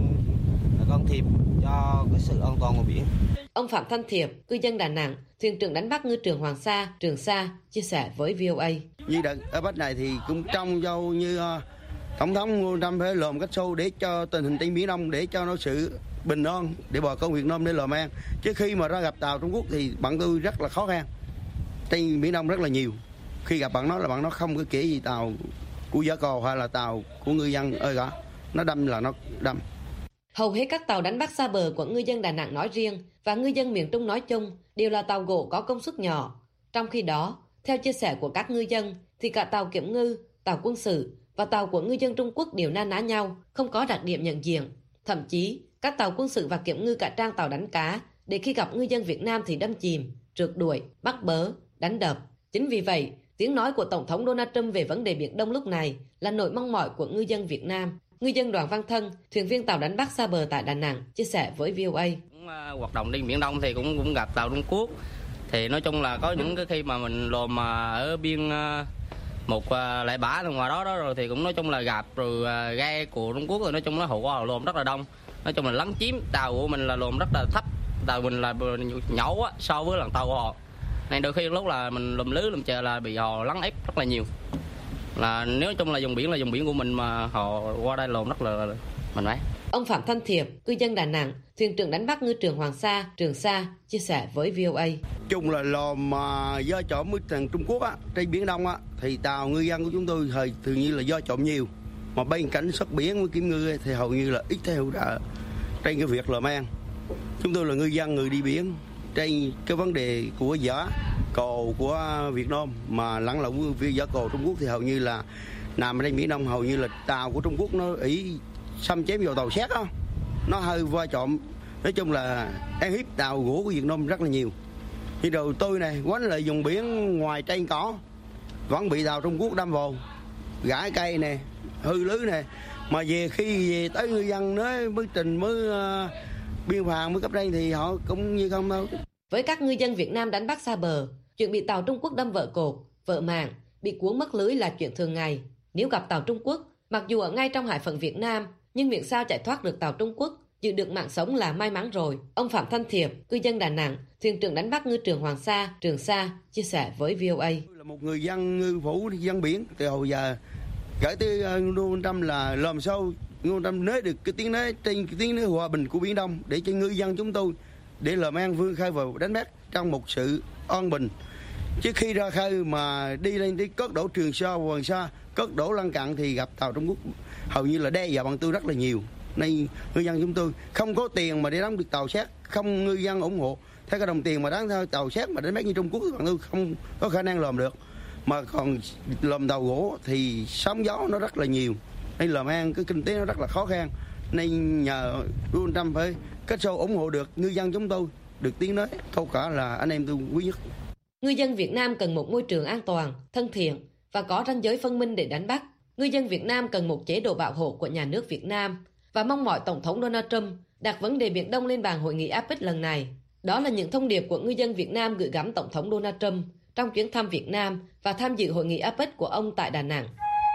can thiệp cho cái sự an toàn của biển. Ông Phạm Thanh Thiệp, cư dân Đà Nẵng, thuyền trưởng đánh bắt ngư trường Hoàng Sa, Trường Sa, chia sẻ với vê o a. Như đợt ở Bắc này thì cũng trong dâu như uh, Tổng thống Ngô Tâm phải làm cách sâu để cho tình hình trên Biển Đông, để cho nó sự bình an, để bà con Việt Nam để làm ăn. Chứ khi mà ra gặp tàu Trung Quốc thì bạn tôi rất là khó khăn. Trên Biển Đông rất là nhiều. Khi gặp bạn nó là bạn nó không có kể gì tàu của giã cò hay là tàu của ngư dân ơi cả. Nó đâm là nó đâm. Hầu hết các tàu đánh bắt xa bờ của ngư dân Đà Nẵng nói riêng và ngư dân miền Trung nói chung đều là tàu gỗ có công suất nhỏ. Trong khi đó, theo chia sẻ của các ngư dân, thì cả tàu kiểm ngư, tàu quân sự và tàu của ngư dân Trung Quốc đều na ná nhau, không có đặc điểm nhận diện. Thậm chí, các tàu quân sự và kiểm ngư cả trang tàu đánh cá, để khi gặp ngư dân Việt Nam thì đâm chìm, rượt đuổi, bắt bớ, đánh đập. Chính vì vậy, tiếng nói của Tổng thống Donald Trump về vấn đề Biển Đông lúc này là nỗi mong mỏi của ngư dân Việt Nam. Ngư dân Đoàn Văn Thân, thuyền viên tàu đánh bắt xa bờ tại Đà Nẵng, chia sẻ với vê o a. Hoạt động trên Biển Đông thì cũng cũng gặp tàu Trung Quốc. Thì nói chung là có những cái khi mà mình lồm mà ở biên một lại bả ngoài đó đó rồi thì cũng nói chung là gặp rồi ghe của Trung Quốc rồi nói chung là hậu qua lồm rất là đông. Nói chung là lấn chiếm, tàu của mình là lồm rất là thấp, tàu mình là nhỏ quá so với lần tàu của họ. Nên đôi khi lúc là mình lùm lưới lùm chờ là bị họ lấn ép rất là nhiều. Là nếu chung là vùng biển là vùng biển của mình mà họ qua đây lồn rất là mạnh mẽ. Ông Phạm Thanh Thiệp, cư dân Đà Nẵng, thuyền trưởng đánh bắt ngư trường Hoàng Sa, Trường Sa, chia sẻ với vê o a. Chung là lòm mà do trộm với thằng Trung Quốc á, trên Biển Đông á, thì tàu ngư dân của chúng tôi thời thường như là do trộm nhiều. Mà bên cảnh sát biển với kiểm ngư thì hầu như là ít theo đã trên cái việc làm ăn. Chúng tôi là ngư dân, người đi biển, trên cái vấn đề của giã cồ của Việt Nam mà lẫn lộn với giã cồ Trung Quốc thì hầu như là nằm trên Biển Đông, hầu như là tàu của Trung Quốc nó ý xâm chém vào tàu xét đó, nó hơi va chạm. Nói chung là ăn hiếp tàu gỗ của Việt Nam rất là nhiều. Như đầu tôi này quánh lại vùng biển ngoài trên cỏ vẫn bị tàu Trung Quốc đâm vào, gãi cây nè, hư lưới nè, mà về khi về tới ngư dân nói mới trình mới uh, biên phòng mới cấp trên thì họ cũng như không đâu. Với các ngư dân Việt Nam đánh bắt xa bờ, chuyện bị tàu Trung Quốc đâm vợ cột, vợ màng, bị cuốn mất lưới là chuyện thường ngày. Nếu gặp tàu Trung Quốc, mặc dù ở ngay trong hải phận Việt Nam, nhưng miễn sao chạy thoát được tàu Trung Quốc, giữ được mạng sống là may mắn rồi. Ông Phạm Thanh Thiệp, cư dân Đà Nẵng, thuyền trưởng đánh bắt ngư trường Hoàng Sa, Trường Sa, chia sẻ với vê o a. Là một người dân ngư phủ dân biển từ hồi giờ gửi tới Ngô Tâm là làm sao Ngô Tâm nói được cái tiếng nói trên cái tiếng nói hòa bình của Biển Đông để cho ngư dân chúng tôi để làm ăn vươn khơi vào đánh bắt trong một sự an bình. Chứ khi ra khơi mà đi lên tới cất đổ Trường Sa, Hoàng Sa, cất đổ lân cận thì gặp tàu Trung Quốc hầu như là đe dọa bọn tôi rất là nhiều. Nên ngư dân chúng tôi không có tiền mà để đóng được tàu xét, không ngư dân ủng hộ theo cái đồng tiền mà đáng theo tàu xét mà đánh bắt như Trung Quốc thì bọn tôi không có khả năng làm được. Mà còn làm tàu gỗ thì sóng gió nó rất là nhiều, nên làm ăn cái kinh tế nó rất là khó khăn. Nên nhờ Donald Trump phải kết sâu ủng hộ được ngư dân chúng tôi được tiếng nói, thâu cả là anh em tôi quý nhất. Ngư dân Việt Nam cần một môi trường an toàn, thân thiện và có ranh giới phân minh để đánh bắt. Ngư dân Việt Nam cần một chế độ bảo hộ của nhà nước Việt Nam và mong mỏi Tổng thống Donald Trump đặt vấn đề Biển Đông lên bàn hội nghị a pếch lần này. Đó là những thông điệp của ngư dân Việt Nam gửi gắm Tổng thống Donald Trump trong chuyến thăm Việt Nam và tham dự hội nghị a pếch của ông tại Đà Nẵng.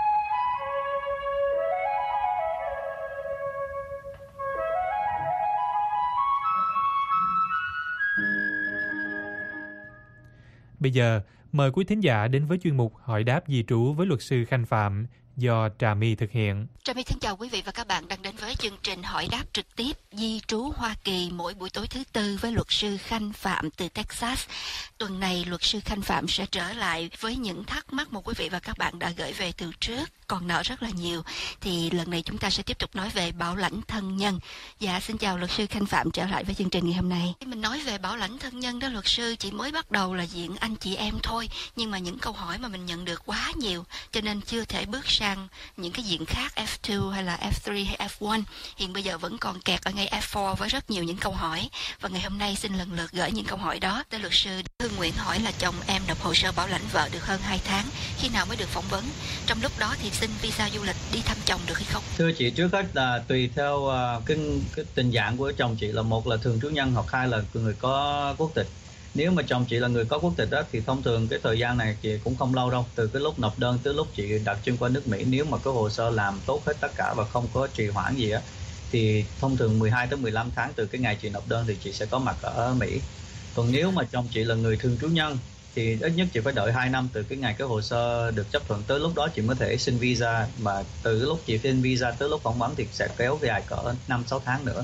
Bây giờ, mời quý thính giả đến với chuyên mục Hỏi đáp di trú với luật sư Khanh Phạm do Trà My thực hiện. Trà My xin chào quý vị và các bạn đang đến với chương trình Hỏi đáp trực tiếp di trú Hoa Kỳ mỗi buổi tối thứ Tư với luật sư Khanh Phạm từ Texas. Tuần này, luật sư Khanh Phạm sẽ trở lại với những thắc mắc mà quý vị và các bạn đã gửi về từ trước, còn nợ rất là nhiều. Thì lần này chúng ta sẽ tiếp tục nói về bảo lãnh thân nhân. Dạ, xin chào luật sư Khanh Phạm trở lại với chương trình ngày hôm nay. Mình nói về bảo lãnh thân nhân đó luật sư, chỉ mới bắt đầu là diện anh chị em thôi. Nhưng mà những câu hỏi mà mình nhận được quá nhiều, cho nên chưa thể bước sang những cái diện khác F hai hay là F ba hay F một. Hiện bây giờ vẫn còn kẹt ở ngay F bốn với rất nhiều những câu hỏi. Và ngày hôm nay xin lần lượt gửi những câu hỏi đó tới luật sư. Hương Nguyễn hỏi là chồng em nộp hồ sơ bảo lãnh vợ được hơn hai tháng, khi nào mới được phỏng vấn? Trong lúc đó thì xin visa du lịch đi thăm chồng được hay không? Thưa chị, trước hết là tùy theo uh, cái, cái tình trạng của chồng chị, là một là thường trú nhân hoặc hai là người có quốc tịch. Nếu mà chồng chị là người có quốc tịch đó thì thông thường cái thời gian này chị cũng không lâu đâu, từ cái lúc nộp đơn tới lúc chị đặt chân qua nước Mỹ, nếu mà cái hồ sơ làm tốt hết tất cả và không có trì hoãn gì á, thì thông thường mười hai tới mười lăm tháng từ cái ngày chị nộp đơn thì chị sẽ có mặt ở Mỹ. Còn nếu mà chồng chị là người thường trú nhân thì ít nhất chị phải đợi hai năm từ cái ngày cái hồ sơ được chấp thuận, tới lúc đó chị mới thể xin visa, mà từ lúc chị xin visa tới lúc phỏng vấn thì sẽ kéo dài cỡ năm sáu tháng nữa.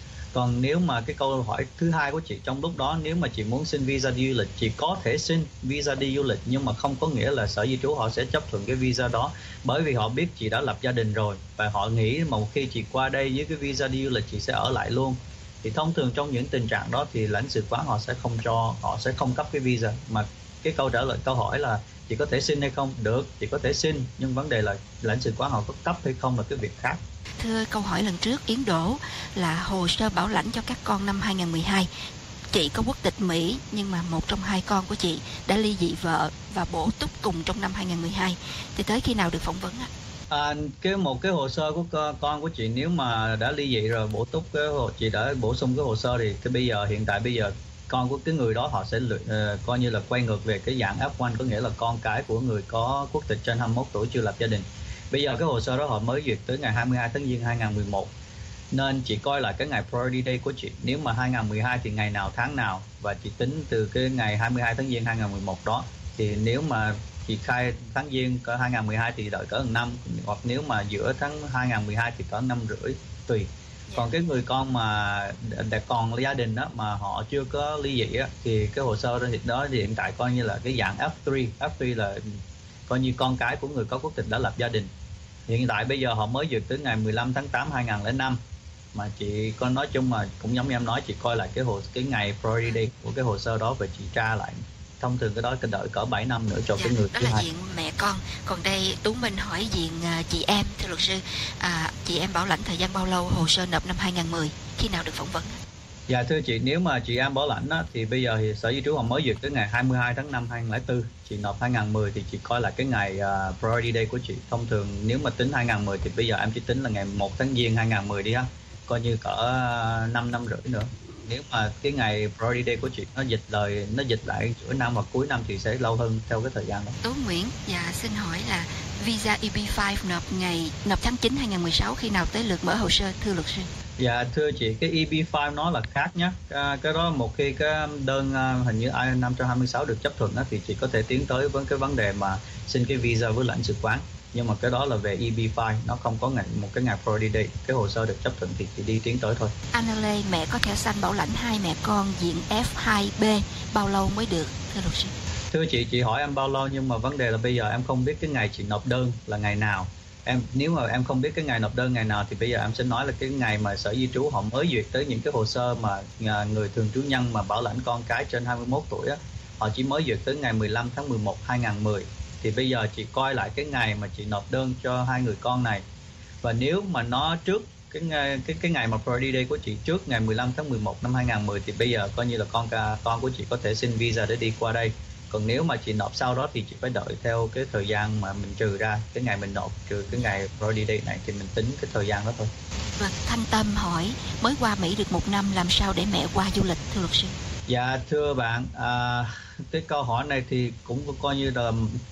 Còn nếu mà cái câu hỏi thứ hai của chị, trong lúc đó nếu mà chị muốn xin visa đi du lịch, chị có thể xin visa đi du lịch, nhưng mà không có nghĩa là Sở Di trú họ sẽ chấp thuận cái visa đó, bởi vì họ biết chị đã lập gia đình rồi và họ nghĩ mà một khi chị qua đây với cái visa đi du lịch chị sẽ ở lại luôn. Thì thông thường trong những tình trạng đó thì lãnh sự quán họ sẽ không cho, họ sẽ không cấp cái visa. Mà cái câu trả lời câu hỏi là chị có thể xin hay không? Được, chị có thể xin, nhưng vấn đề là lãnh sự quán họ có cấp hay không là cái việc khác. Thưa câu hỏi lần trước, Yến Đỗ là hồ sơ bảo lãnh cho các con năm hai không một hai. Chị có quốc tịch Mỹ, nhưng mà một trong hai con của chị đã ly dị vợ và bổ túc cùng trong năm hai không một hai. Thì tới khi nào được phỏng vấn ạ? À, cái một cái hồ sơ của con của chị nếu mà đã ly dị rồi bổ túc cái hồ, chị đã bổ sung cái hồ sơ thì cái bây giờ hiện tại bây giờ con của cái người đó họ sẽ uh, coi như là quay ngược về cái dạng ép một, có nghĩa là con cái của người có quốc tịch trên hai mươi mốt tuổi chưa lập gia đình. Bây giờ cái hồ sơ đó họ mới duyệt tới ngày hai mươi hai tháng Giêng hai không một một, nên chị coi lại cái ngày priority day của chị. Nếu mà hai không một hai thì ngày nào tháng nào, và chị tính từ cái ngày hai mươi hai tháng Giêng hai không một một đó. Thì nếu mà chị khai tháng Giêng cỡ hai không một hai thì đợi cỡ một năm, hoặc nếu mà giữa tháng hai không một hai thì cỡ năm rưỡi tùy. Còn cái người con mà đã còn gia đình đó mà họ chưa có ly dị á, thì cái hồ sơ đó thì đó thì hiện tại coi như là cái dạng ép ba. ép ba là coi như con cái của người có quốc tịch đã lập gia đình. Hiện tại bây giờ họ mới duyệt tới ngày mười lăm tháng tám hai không không năm, mà chị có nói chung mà cũng giống như em nói, chị coi lại cái hồ cái ngày priority day của cái hồ sơ đó và chị tra lại. Thông thường cái đó cần đợi cỡ bảy năm nữa cho dạ, cái người đó thứ là hai. diện mẹ con. Còn đây Tú Minh hỏi diện chị em, thưa luật sư, à, chị em bảo lãnh thời gian bao lâu, hồ sơ nộp năm hai không một không, khi nào được phỏng vấn? Dạ thưa chị, nếu mà chị em bảo lãnh á, thì bây giờ thì Sở Di trú họ mới duyệt tới ngày hai mươi hai tháng năm hai không không bốn. Chị nộp hai không một không thì chị coi là cái ngày uh, priority day của chị. Thông thường nếu mà tính hai không một không thì bây giờ em chỉ tính là ngày một tháng Giêng hai không một không đi ha. Coi như cỡ uh, năm năm rưỡi nữa. Nếu mà cái ngày priority day của chị nó dịch lời nó dịch lại giữa năm hoặc cuối năm thì sẽ lâu hơn theo cái thời gian đó. Tú Nguyễn, dạ xin hỏi là visa E B năm nộp ngày nộp tháng chín hai không một sáu, khi nào tới lượt mở hồ sơ, thưa luật sư? Dạ thưa chị, cái E B năm nó là khác nhé. À, cái đó một khi cái đơn à, hình như I năm hai sáu được chấp thuận đó, thì chị có thể tiến tới với cái vấn đề mà xin cái visa với lãnh sự quán. Nhưng mà cái đó là về E B năm, nó không có ngày một cái ngày priority day. Cái hồ sơ được chấp thuận thì chị đi tiến tới thôi. Anna Lê, mẹ có thẻ xanh bảo lãnh hai mẹ con diện F hai B, bao lâu mới được, thưa luật sư? Thưa chị, chị hỏi em bao lâu, nhưng mà vấn đề là bây giờ em không biết cái ngày chị nộp đơn là ngày nào. Em nếu mà em không biết cái ngày nộp đơn ngày nào thì bây giờ em sẽ nói là cái ngày mà Sở Di trú họ mới duyệt tới những cái hồ sơ mà người thường trú nhân mà bảo lãnh con cái trên hai mươi mốt tuổi á, họ chỉ mới duyệt tới ngày mười lăm tháng mười một hai không một không. Thì bây giờ chị coi lại cái ngày mà chị nộp đơn cho hai người con này, và nếu mà nó trước cái ngày, cái cái ngày mà priority day của chị trước ngày mười lăm tháng mười một năm hai không một không thì bây giờ coi như là con con của chị có thể xin visa để đi qua đây. Còn nếu mà chị nộp sau đó thì chị phải đợi theo cái thời gian mà mình trừ ra cái ngày mình nộp trừ cái ngày priority day này thì mình tính cái thời gian đó thôi. Vâng, Thanh Tâm hỏi mới qua Mỹ được một năm, làm sao để mẹ qua du lịch, thưa luật sư? Dạ thưa bạn, à, cái câu hỏi này thì cũng coi như là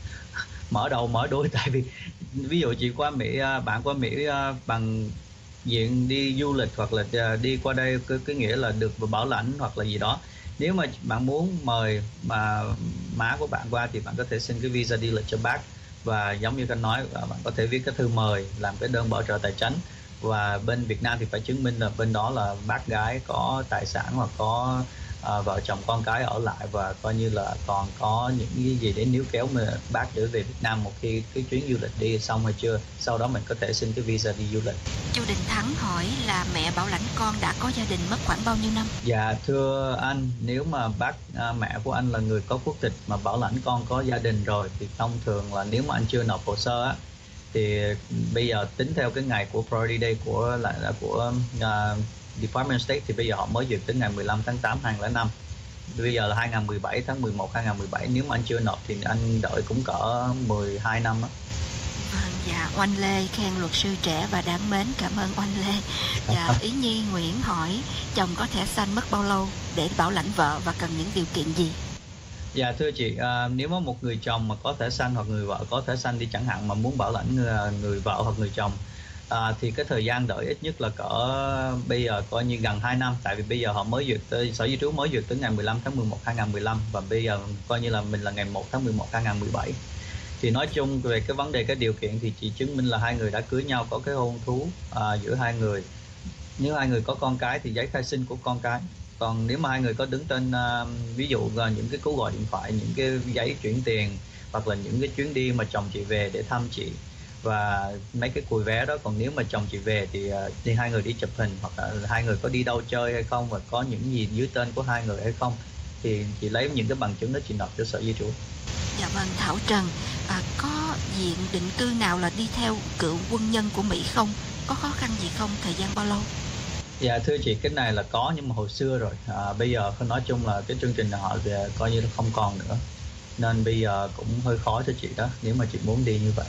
mở đầu mở đuôi, tại vì ví dụ chị qua Mỹ, bạn qua Mỹ bằng diện đi du lịch hoặc là đi qua đây cái, cái nghĩa là được bảo lãnh hoặc là gì đó. Nếu mà bạn muốn mời mà má của bạn qua thì bạn có thể xin cái visa đi lịch cho bác, và giống như anh nói bạn có thể viết cái thư mời, làm cái đơn bảo trợ tài chính, và bên Việt Nam thì phải chứng minh là bên đó là bác gái có tài sản hoặc có à, vợ chồng con cái ở lại, và coi như là còn có những cái gì để níu kéo mà bác trở về Việt Nam một khi cái chuyến du lịch đi xong hay chưa, sau đó mình có thể xin cái visa đi du lịch. Chu Đình Thắng hỏi là mẹ bảo lãnh con đã có gia đình mất khoảng bao nhiêu năm? Dạ thưa anh, nếu mà bác à, mẹ của anh là người có quốc tịch mà bảo lãnh con có gia đình rồi thì thông thường là nếu mà anh chưa nộp hồ sơ á, thì bây giờ tính theo cái ngày của priority day của lại là của uh, Department of State thì bây giờ họ mới duyệt tới ngày mười lăm tháng tám hai không không năm. Bây giờ là hai không một bảy tháng mười một hai không một bảy, nếu mà anh chưa nộp thì anh đợi cũng cỡ mười hai năm á. Vâng, dạ, Oanh Lê khen luật sư trẻ và đáng mến, cảm ơn Oanh Lê. Dạ, Ý Nhi Nguyễn hỏi chồng có thẻ xanh mất bao lâu để bảo lãnh vợ và cần những điều kiện gì? Dạ thưa chị, à, nếu mà một người chồng mà có thẻ xanh hoặc người vợ có thẻ xanh đi chẳng hạn mà muốn bảo lãnh người, người vợ hoặc người chồng à, thì cái thời gian đợi ít nhất là cỡ bây giờ coi như gần hai năm, tại vì bây giờ họ mới duyệt tới, Sở Di trú mới duyệt tới ngày mười lăm tháng mười một hai nghìn không trăm mười lăm và bây giờ coi như là mình là ngày một tháng mười một hai nghìn không trăm mười bảy. Thì nói chung về cái vấn đề cái điều kiện thì chỉ chứng minh là hai người đã cưới nhau, có cái hôn thú à, giữa hai người. Nếu hai người có con cái thì giấy khai sinh của con cái. Còn nếu mà hai người có đứng tên uh, ví dụ uh, những cái cú gọi điện thoại, những cái giấy chuyển tiền hoặc là những cái chuyến đi mà chồng chị về để thăm chị và mấy cái cùi vé đó. Còn nếu mà chồng chị về thì, uh, thì hai người đi chụp hình hoặc là hai người có đi đâu chơi hay không và có những gì dưới tên của hai người hay không thì chị lấy những cái bằng chứng đó chị nộp cho Sở Di trú. Dạ vâng, Thảo Trần, à, có diện định cư nào là đi theo cựu quân nhân của Mỹ không? Có khó khăn gì không? Thời gian bao lâu? Dạ thưa chị, cái này là có nhưng mà hồi xưa rồi. À, bây giờ nói chung là cái chương trình này họ về coi như là không còn nữa. Nên bây giờ cũng hơi khó cho chị đó, nếu mà chị muốn đi như vậy.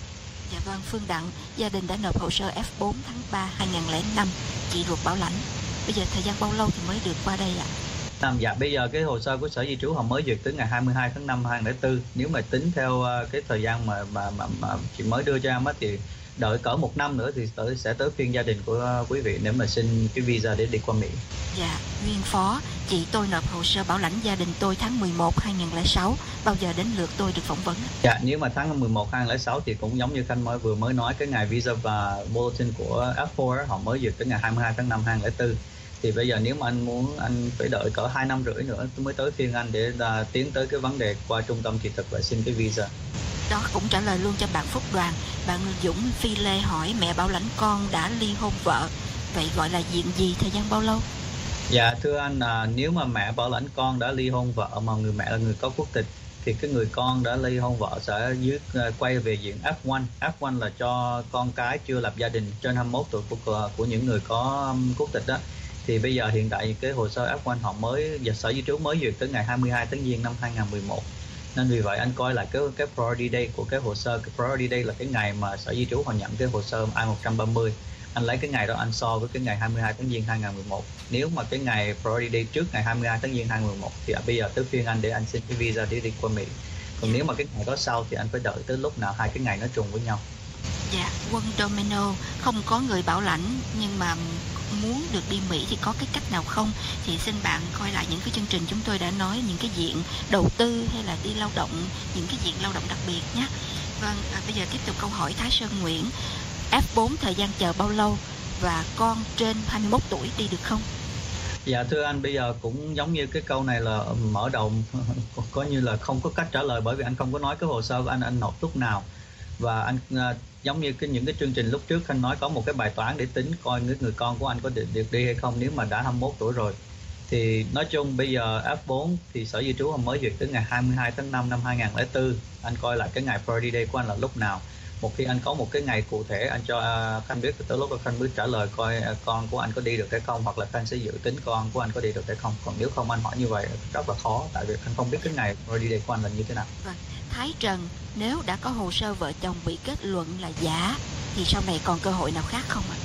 Dạ vâng, Phương Đặng, gia đình đã nộp hồ sơ F bốn tháng ba hai nghìn không trăm lẻ năm, chị ruột bảo lãnh. Bây giờ thời gian bao lâu thì mới được qua đây ạ? À, dạ bây giờ cái hồ sơ của Sở Di trú họ mới duyệt tới ngày hai mươi hai tháng năm hai nghìn không trăm lẻ bốn. Nếu mà tính theo cái thời gian mà mà mà, mà chị mới đưa cho em á thì đợi cỡ một năm nữa thì tới, sẽ tới phiên gia đình của quý vị để mà xin cái visa để đi qua Mỹ. Dạ, Nguyên Phó, chị tôi nộp hồ sơ bảo lãnh gia đình tôi tháng mười một hai nghìn không trăm lẻ sáu, bao giờ đến lượt tôi được phỏng vấn? Dạ, nếu mà tháng mười một hai nghìn không trăm lẻ sáu thì cũng giống như Khanh mới vừa mới nói, cái ngày visa và bulletin của F bốn họ mới duyệt tới ngày hai mươi hai tháng năm hai nghìn không trăm lẻ bốn. Thì bây giờ nếu mà anh muốn, anh phải đợi cỡ hai năm rưỡi nữa mới tới phiên anh để là tiến tới cái vấn đề qua trung tâm thị thực và xin cái visa. Đó cũng trả lời luôn cho bạn Phúc Đoàn. Bạn Dũng Phi Lê hỏi mẹ bảo lãnh con đã ly hôn vợ, vậy gọi là diện gì, thời gian bao lâu? Dạ thưa anh, à, nếu mà mẹ bảo lãnh con đã ly hôn vợ mà người mẹ là người có quốc tịch thì cái người con đã ly hôn vợ sẽ dưới uh, quay về diện F một. F một là cho con cái chưa lập gia đình trên hai mươi mốt tuổi của của những người có um, quốc tịch đó. Thì bây giờ hiện tại cái hồ sơ F một họ mới, và Sở Di trú mới duyệt tới ngày hai mươi hai tháng Giêng năm hai nghìn không trăm mười một. Nên vì vậy anh coi lại cái cái priority date của cái hồ sơ. Cái priority date là cái ngày mà Sở Di trú họ nhận cái hồ sơ I một ba mươi. Anh lấy cái ngày đó anh so với cái ngày hai mươi hai tháng Giêng hai nghìn không trăm mười một. Nếu mà cái ngày priority date trước ngày hai mươi hai tháng Giêng hai nghìn không trăm mười một thì bây giờ tới phiên anh để anh xin cái visa để đi qua Mỹ. Còn nếu mà cái ngày đó sau thì anh phải đợi tới lúc nào hai cái ngày nó trùng với nhau. Dạ, Quân Domino, không có người bảo lãnh nhưng mà muốn được đi Mỹ thì có cái cách nào không? Thì xin bạn coi lại những cái chương trình chúng tôi đã nói, những cái diện đầu tư hay là đi lao động, những cái diện lao động đặc biệt nhé. Vâng, à, bây giờ tiếp tục câu hỏi Thái Sơn Nguyễn. F bốn thời gian chờ bao lâu và con trên hai mươi mốt tuổi đi được không? Dạ thưa anh, bây giờ cũng giống như cái câu này là mở đầu có như là không có cách trả lời, bởi vì anh không có nói cái hồ sơ của anh anh nộp lúc nào. Và anh uh, giống như cái những cái chương trình lúc trước anh nói có một cái bài toán để tính coi người, người con của anh có được, được đi hay không nếu mà đã hai mươi mốt tuổi rồi. Thì nói chung bây giờ F bốn thì Sở Di trú họ mới duyệt tới ngày hai mươi hai tháng năm năm hai nghìn không trăm lẻ bốn. Anh coi lại cái ngày priority day của anh là lúc nào. Một khi anh có một cái ngày cụ thể anh cho uh, Khanh biết, tới lúc đó Khanh mới trả lời coi uh, con của anh có đi được hay không, hoặc là Khanh sẽ dự tính con của anh có đi được hay không. Còn nếu không anh hỏi như vậy rất là khó, tại vì anh không biết cái ngày priority day của anh là như thế nào. Vâng. Thái Trần, nếu đã có hồ sơ vợ chồng bị kết luận là giả thì sau này còn cơ hội nào khác không ạ?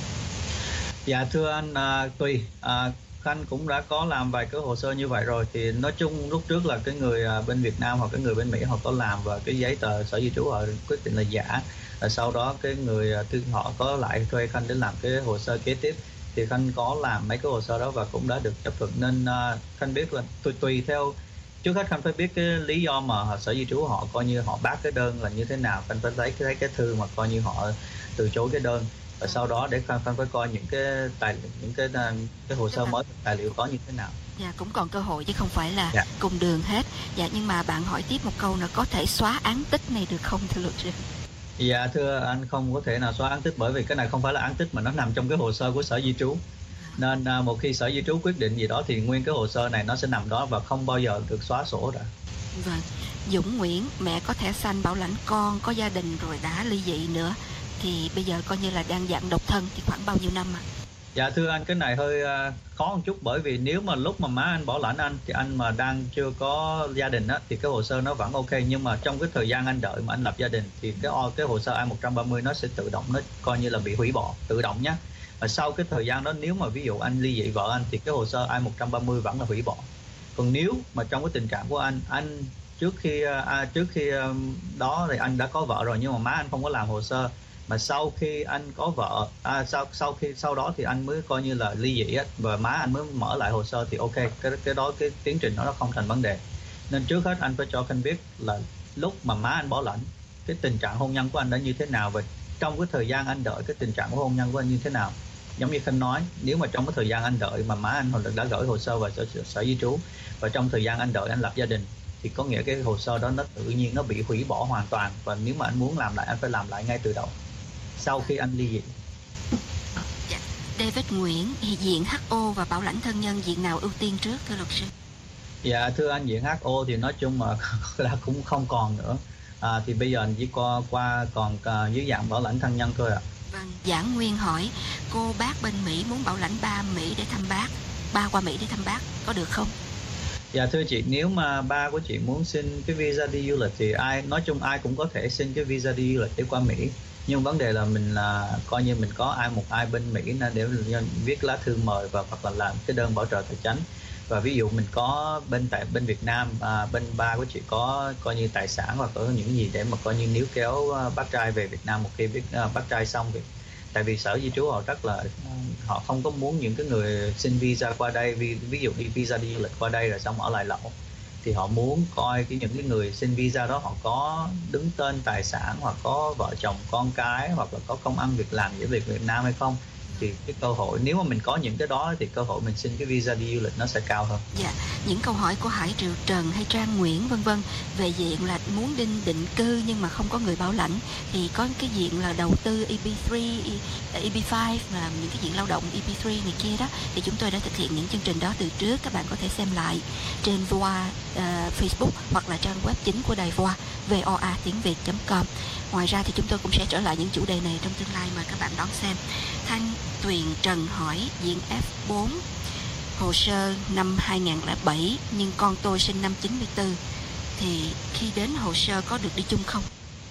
Dạ thưa anh, à, tùy. À, Khanh cũng đã có làm vài cái hồ sơ như vậy rồi. Thì nói chung lúc trước là cái người à, bên Việt Nam hoặc cái người bên Mỹ họ có làm và cái giấy tờ Sở Di trú họ quyết định là giả. Và sau đó cái người à, họ có lại thuê Khanh để làm cái hồ sơ kế tiếp. Thì Khanh có làm mấy cái hồ sơ đó và cũng đã được chấp thuận. Nên à, Khanh biết là tùy, tùy theo. Trước hết Khanh phải biết cái lý do mà Sở Di trú họ coi như họ bác cái đơn là như thế nào. Khanh phải thấy cái, cái thư mà coi như họ từ chối cái đơn. Và sau đó để Khanh phải coi những cái tài những cái cái hồ sơ mới, tài liệu có như thế nào. Dạ, cũng còn cơ hội chứ không phải là dạ. cùng đường hết. Dạ, nhưng mà bạn hỏi tiếp một câu là có thể xóa án tích này được không thưa luật sư? Dạ thưa anh, không có thể nào xóa án tích, bởi vì cái này không phải là án tích mà nó nằm trong cái hồ sơ của Sở Di trú. Nên à, một khi Sở Di trú quyết định gì đó thì nguyên cái hồ sơ này nó sẽ nằm đó và không bao giờ được xóa sổ đã. Vâng. Dũng Nguyễn, mẹ có thẻ xanh bảo lãnh con có gia đình rồi đã ly dị nữa thì bây giờ coi như là đang dạng độc thân thì khoảng bao nhiêu năm ạ? À? Dạ thưa anh, cái này hơi uh, khó một chút, bởi vì nếu mà lúc mà má anh bảo lãnh anh thì anh mà đang chưa có gia đình á thì cái hồ sơ nó vẫn ok, nhưng mà trong cái thời gian anh đợi mà anh lập gia đình thì cái cái hồ sơ I một ba mươi nó sẽ tự động, nó coi như là bị hủy bỏ tự động nhé. Và sau cái thời gian đó, nếu mà ví dụ anh ly dị vợ anh thì cái hồ sơ I một ba mươi vẫn là hủy bỏ. Còn nếu mà trong cái tình trạng của anh anh trước khi à, trước khi um, đó thì anh đã có vợ rồi, nhưng mà má anh không có làm hồ sơ, mà sau khi anh có vợ à, sau sau khi sau đó thì anh mới coi như là ly dị á, và má anh mới mở lại hồ sơ thì ok, cái cái đó cái tiến trình đó nó không thành vấn đề. Nên trước hết anh phải cho Khanh biết là lúc mà má anh bảo lãnh cái tình trạng hôn nhân của anh đã như thế nào, và trong cái thời gian anh đợi cái tình trạng của hôn nhân của anh như thế nào. Giống như Khanh nói, nếu mà trong cái thời gian anh đợi mà má anh đã gửi hồ sơ vào sở, sở di trú, và trong thời gian anh đợi anh lập gia đình, thì có nghĩa cái hồ sơ đó nó tự nhiên nó bị hủy bỏ hoàn toàn, và nếu mà anh muốn làm lại anh phải làm lại ngay từ đầu sau khi anh ly dị. Dạ. David Nguyễn, diện hát o và bảo lãnh thân nhân, diện nào ưu tiên trước thưa luật sư? Dạ thưa anh, diện hát o thì nói chung mà là cũng không còn nữa, à, thì bây giờ chỉ qua qua còn uh, dưới dạng bảo lãnh thân nhân thôi ạ. À. Vâng, Giảng Nguyên hỏi cô bác bên Mỹ muốn bảo lãnh ba Mỹ để thăm bác, ba qua Mỹ để thăm bác có được không? Dạ thưa chị, nếu mà ba của chị muốn xin cái visa đi du lịch thì ai nói chung ai cũng có thể xin cái visa đi du lịch để qua Mỹ, nhưng vấn đề là mình là coi như mình có ai một ai bên Mỹ để viết lá thư mời và hoặc là làm cái đơn bảo trợ tài chính. Và ví dụ mình có bên tại bên Việt Nam, à, bên ba của chị có coi như tài sản hoặc có những gì để mà coi như níu kéo bác trai về Việt Nam một khi biết uh, bác trai xong việc. Tại vì sở di trú họ rất là họ không có muốn những cái người xin visa qua đây, ví, ví dụ đi visa đi du lịch qua đây rồi xong ở lại lậu, thì họ muốn coi cái những cái người xin visa đó họ có đứng tên tài sản hoặc có vợ chồng con cái hoặc là có công ăn việc làm giữa việc Việt Nam hay không. Thì cái cơ hội nếu mà mình có những cái đó thì cơ hội mình xin cái visa đi du lịch nó sẽ cao hơn. Dạ, những câu hỏi của Hải Triệu Trần hay Trang Nguyễn vân vân về diện là muốn định định cư nhưng mà không có người bảo lãnh, thì có cái diện là đầu tư E B ba, E B năm và những cái diện lao động E B ba này kia đó, thì chúng tôi đã thực hiện những chương trình đó từ trước, các bạn có thể xem lại trên voa uh, Facebook hoặc là trang web chính của đài voa voa tiếng việt chấm com. Ngoài ra thì chúng tôi cũng sẽ trở lại những chủ đề này trong tương lai mà các bạn đón xem. Thanh Tuyền Trần hỏi diện F bốn, hồ sơ năm hai không không bảy nhưng con tôi sinh năm chín mươi tư, thì khi đến hồ sơ có được đi chung không?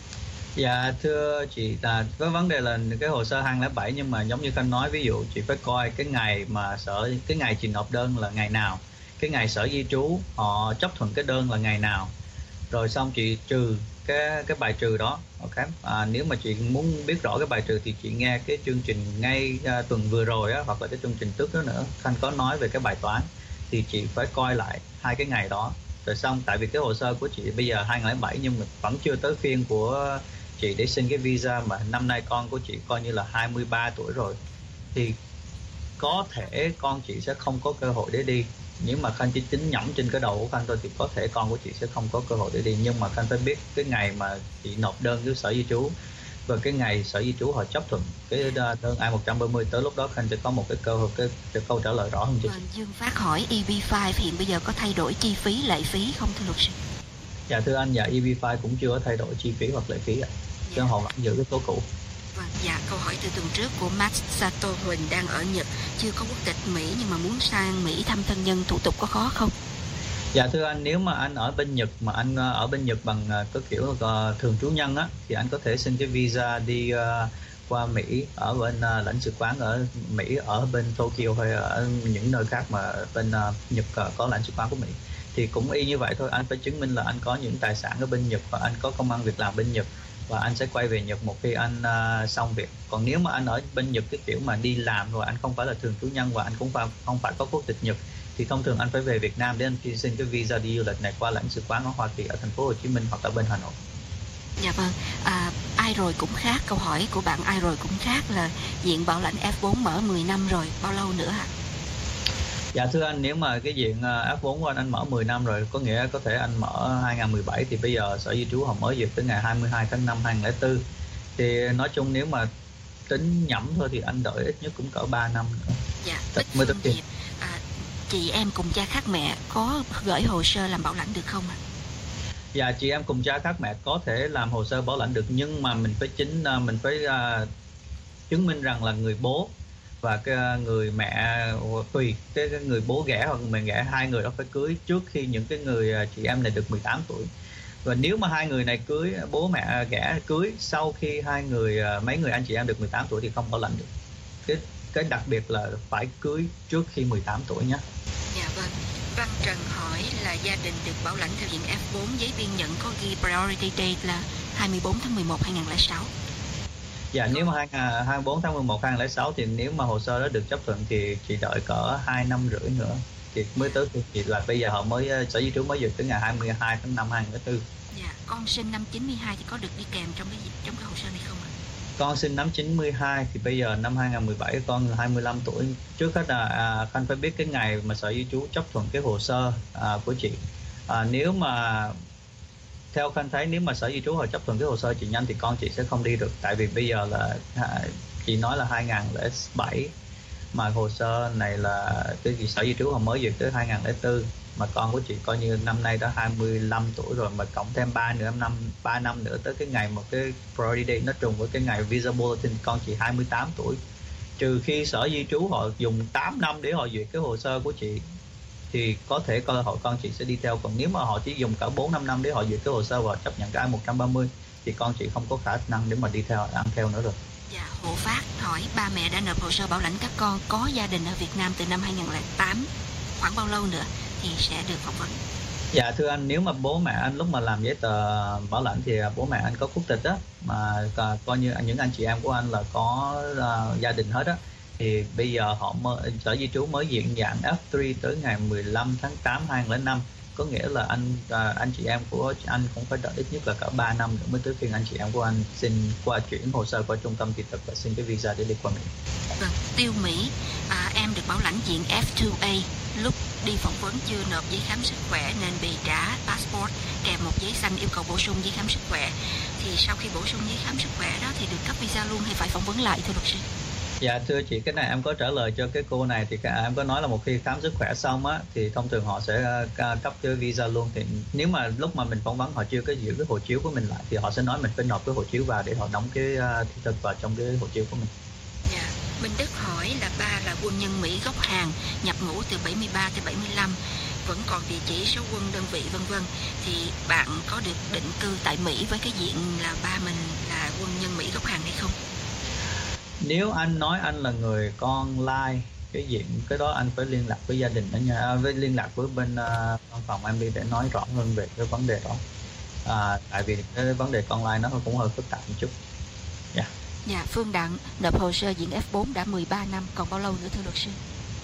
Dạ thưa chị, là có vấn đề là cái hồ sơ hai không không bảy, nhưng mà giống như Khanh nói, ví dụ chị phải coi cái ngày mà sở cái ngày chị nộp đơn là ngày nào, cái ngày sở di trú họ chấp thuận cái đơn là ngày nào, rồi xong chị trừ cái cái bài trừ đó. Ok, à, nếu mà chị muốn biết rõ cái bài trừ thì chị nghe cái chương trình ngay uh, tuần vừa rồi á, hoặc là cái chương trình trước đó nữa, Khanh có nói về cái bài toán, thì chị phải coi lại hai cái ngày đó. Rồi xong, tại vì cái hồ sơ của chị bây giờ hai không không bảy nhưng mà vẫn chưa tới phiên của chị để xin cái visa, mà năm nay con của chị coi như là hai mươi ba tuổi rồi, thì có thể con chị sẽ không có cơ hội để đi. Nếu mà Khanh chỉ tính nhẩm trên cái đầu của Khanh thôi thì có thể con của chị sẽ không có cơ hội để đi, nhưng mà Khanh phải biết cái ngày mà chị nộp đơn với sở di trú và cái ngày sở di trú họ chấp thuận cái đơn I một ba mươi, tới lúc đó Khanh sẽ có một cái cơ hội cái, cái câu trả lời rõ hơn cho chị. Dương Phát hỏi E B năm hiện bây giờ có thay đổi chi phí lệ phí không thưa luật sư? Dạ thưa anh, dạ E B năm cũng chưa có thay đổi chi phí hoặc lệ phí ạ, dạ. Chứ họ vẫn giữ cái số cũ. Vâng, dạ, câu hỏi từ tuần trước của Max Sato Huỳnh đang ở Nhật, chưa có quốc tịch Mỹ nhưng mà muốn sang Mỹ thăm thân nhân, thủ tục có khó không? Dạ thưa anh, nếu mà anh ở bên Nhật mà anh ở bên Nhật bằng cái kiểu uh, thường trú nhân á, thì anh có thể xin cái visa đi uh, qua Mỹ ở bên uh, lãnh sự quán ở Mỹ ở bên Tokyo hay ở những nơi khác mà bên uh, Nhật uh, có lãnh sự quán của Mỹ. Thì cũng y như vậy thôi, anh phải chứng minh là anh có những tài sản ở bên Nhật và anh có công ăn việc làm bên Nhật, và anh sẽ quay về Nhật một khi anh uh, xong việc. Còn nếu mà anh ở bên Nhật cái kiểu mà đi làm rồi anh không phải là thường trú nhân và anh cũng phải, không phải có quốc tịch Nhật, thì thông thường anh phải về Việt Nam để anh xin cái visa đi du lịch này qua lãnh sự quán ở Hoa Kỳ ở thành phố Hồ Chí Minh hoặc ở bên Hà Nội. Dạ vâng, à, ai rồi cũng khác, câu hỏi của bạn ai rồi cũng khác là diện bảo lãnh F bốn mở mười năm rồi, bao lâu nữa hả? Dạ thưa anh, nếu mà cái diện F bốn của anh anh mở mười năm rồi, có nghĩa có thể anh mở hai không một bảy, thì bây giờ sở di trú họ mới duyệt tới ngày hai mươi hai tháng năm hai không không bốn. Thì nói chung nếu mà tính nhẩm thôi thì anh đợi ít nhất cũng cỡ ba năm nữa. Dạ, Bích Phương Diệp, à, chị em cùng cha khác mẹ có gửi hồ sơ làm bảo lãnh được không ạ? Dạ, chị em cùng cha khác mẹ có thể làm hồ sơ bảo lãnh được, nhưng mà mình phải chính mình phải uh, chứng minh rằng là người bố và cái người mẹ tùy cái, cái người bố ghẻ hoặc mẹ ghẻ, hai người đó phải cưới trước khi những cái người chị em này được mười tám tuổi. Và nếu mà hai người này cưới, bố mẹ ghẻ cưới sau khi hai người mấy người anh chị em được mười tám tuổi thì không bảo lãnh được. Cái cái đặc biệt là phải cưới trước khi mười tám tuổi nhé. Dạ vâng. Văn Trần hỏi là gia đình được bảo lãnh theo diện F bốn, giấy biên nhận có ghi priority date là hai mươi bốn tháng mười một năm hai nghìn không trăm lẻ sáu. Dạ, nếu mà hai mươi bốn tháng mười một năm hai nghìn không trăm lẻ sáu thì nếu mà hồ sơ đó được chấp thuận thì chị đợi cỡ hai năm rưỡi nữa thì mới tới thì là bây giờ họ mới sở di trú mới duyệt tới ngày hai mươi hai tháng năm năm hai nghìn không trăm lẻ bốn. Dạ, con sinh năm chín mươi hai thì có được đi kèm trong cái trong cái hồ sơ này không ạ? Con sinh năm chín mươi hai thì bây giờ năm hai nghìn không trăm mười bảy con hai mươi lăm tuổi. Trước hết là à, Khanh phải biết cái ngày mà sở di trú chấp thuận cái hồ sơ à, của chị. À, nếu mà theo Khanh thấy nếu mà sở di trú họ chấp thuận cái hồ sơ chị nhanh thì con chị sẽ không đi được, tại vì bây giờ là à, chị nói là hai nghìn không trăm lẻ bảy mà hồ sơ này là cái gì sở di trú họ mới duyệt tới hai nghìn không trăm lẻ bốn, mà con của chị coi như năm nay đã hai mươi lăm tuổi rồi, mà cộng thêm ba nữa năm ba năm nữa tới cái ngày một cái priority date nó trùng với cái ngày visa bulletin, con chị hai mươi tám tuổi. Trừ khi sở di trú họ dùng tám năm để họ duyệt cái hồ sơ của chị thì có thể cơ hội con chị sẽ đi theo, còn nếu mà họ chỉ dùng cả bốn năm năm để họ duyệt cái hồ sơ và chấp nhận cái I một trăm ba mươi thì con chị không có khả năng để mà đi theo ăn theo nữa rồi. Dạ, Hộ Phát hỏi ba mẹ đã nộp hồ sơ bảo lãnh các con có gia đình ở Việt Nam từ năm hai nghìn không trăm lẻ tám, khoảng bao lâu nữa thì sẽ được phỏng vấn? Dạ thưa anh, nếu mà bố mẹ anh lúc mà làm giấy tờ bảo lãnh thì bố mẹ anh có quốc tịch á, mà coi như những anh chị em của anh là có uh, gia đình hết á, thì bây giờ họ mới, sở di trú mới diện dạng F ba tới ngày mười lăm tháng tám năm hai nghìn không trăm lẻ năm, có nghĩa là anh uh, anh chị em của anh cũng phải đợi ít nhất là cả ba năm nữa mới tới phiên anh chị em của anh xin qua chuyển hồ sơ qua trung tâm thị thực và xin cái visa để đi qua Mỹ. Vâng, Tiêu Mỹ, à, em được bảo lãnh diện F hai A, lúc đi phỏng vấn chưa nộp giấy khám sức khỏe nên bị trả passport kèm một giấy xanh yêu cầu bổ sung giấy khám sức khỏe. Thì sau khi bổ sung giấy khám sức khỏe đó thì được cấp visa luôn hay phải phỏng vấn lại thưa luật sư? Dạ thưa chị, cái này em có trả lời cho cái cô này, thì em có nói là một khi khám sức khỏe xong á thì thông thường họ sẽ cấp cái visa luôn. Thì nếu mà lúc mà mình phỏng vấn họ chưa có giữ cái hộ chiếu của mình lại thì họ sẽ nói mình phải nộp cái hộ chiếu vào để họ đóng cái thị thực vào trong cái hộ chiếu của mình. Dạ, Minh Đức hỏi là ba là quân nhân Mỹ gốc Hàn, nhập ngũ từ bảy mươi ba tới bảy mươi lăm, vẫn còn địa chỉ, số quân, đơn vị vân vân, thì bạn có được định cư tại Mỹ với cái diện là ba mình là quân nhân Mỹ gốc Hàn hay không? Nếu anh nói anh là người con lai cái diện, cái đó anh phải liên lạc với gia đình ở nhà, với liên lạc với bên uh, văn phòng em đi để nói rõ hơn về cái vấn đề đó. À, tại vì cái vấn đề con lai nó cũng hơi phức tạp một chút. Dạ. Yeah. Dạ, Phương Đặng nộp hồ sơ diện F bốn đã mười ba năm, còn bao lâu nữa thưa luật sư?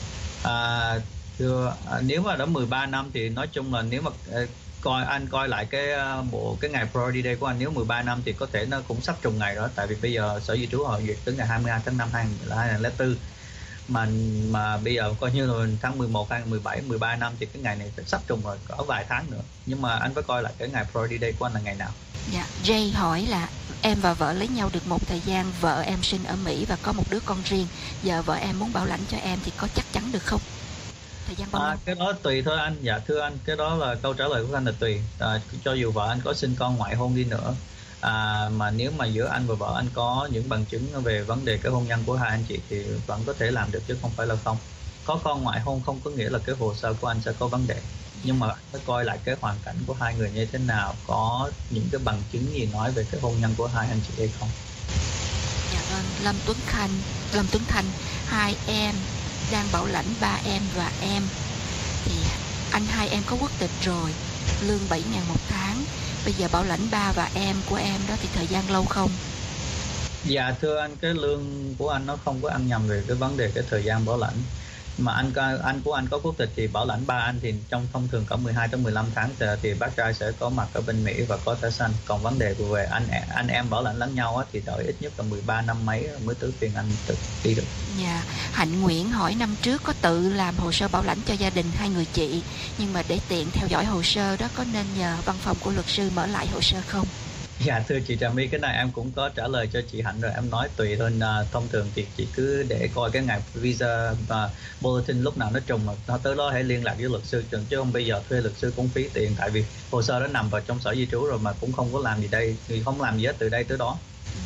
À, thưa, à, nếu mà đã mười ba năm thì nói chung là nếu mà uh, coi anh coi lại cái uh, bộ cái ngày priority day của anh, nếu mười ba năm thì có thể nó cũng sắp trùng ngày đó, tại vì bây giờ sở di trú họ duyệt tới ngày hai mươi hai tháng năm hai nghìn không trăm lẻ bốn, mà mà bây giờ coi như là tháng mười một hai nghìn không trăm mười bảy, mười ba năm thì cái ngày này sắp trùng rồi, có vài tháng nữa, nhưng mà anh phải coi lại cái ngày priority day của anh là ngày nào. Dạ, Jay hỏi là em và vợ lấy nhau được một thời gian, vợ em sinh ở Mỹ và có một đứa con riêng, giờ vợ em muốn bảo lãnh cho em thì có chắc chắn được không? Thời gian bao à, lâu? Cái đó tùy thôi anh. Dạ thưa anh, cái đó là câu trả lời của anh là tùy. À, cho dù vợ anh có sinh con ngoại hôn đi nữa, à, mà nếu mà giữa anh và vợ anh có những bằng chứng về vấn đề cái hôn nhân của hai anh chị thì vẫn có thể làm được chứ không phải là không. Có con ngoại hôn không có nghĩa là cái hồ sơ của anh sẽ có vấn đề, nhưng mà phải coi lại cái hoàn cảnh của hai người như thế nào, có những cái bằng chứng gì nói về cái hôn nhân của hai anh chị hay không. Dạ vâng, Lâm Tuấn Khanh, Lâm Tuấn Thành, hai em đang bảo lãnh ba em và em, thì anh hai em có quốc tịch rồi, lương bảy nghìn một tháng, bây giờ bảo lãnh ba và em của em đó thì thời gian lâu không? Dạ thưa anh, cái lương của anh nó không có ăn nhầm về cái vấn đề cái thời gian bảo lãnh, mà anh anh của anh có quốc tịch thì bảo lãnh ba anh thì trong thông thường cỡ mười hai tới mười lăm tháng thì, thì bác trai sẽ có mặt ở bên Mỹ và có thẻ xanh. Còn vấn đề về anh anh em bảo lãnh lẫn nhau á, thì đợi ít nhất là mười ba năm mấy mới tới phiên anh tự đi được. Dạ, Hạnh Nguyễn hỏi năm trước có tự làm hồ sơ bảo lãnh cho gia đình hai người chị, nhưng mà để tiện theo dõi hồ sơ đó có nên nhờ văn phòng của luật sư mở lại hồ sơ không? Dạ thưa chị Trà My, cái này em cũng có trả lời cho chị Hạnh rồi, em nói tùy thôi. À, thông thường thì chị cứ để coi cái ngày visa và bulletin lúc nào nó trùng mà nó tới đó hãy liên lạc với luật sư, chứ không bây giờ thuê luật sư cũng phí tiền, tại vì hồ sơ đó nằm vào trong sở di trú rồi mà cũng không có làm gì đây, thì không làm gì hết từ đây tới đó. Vâng,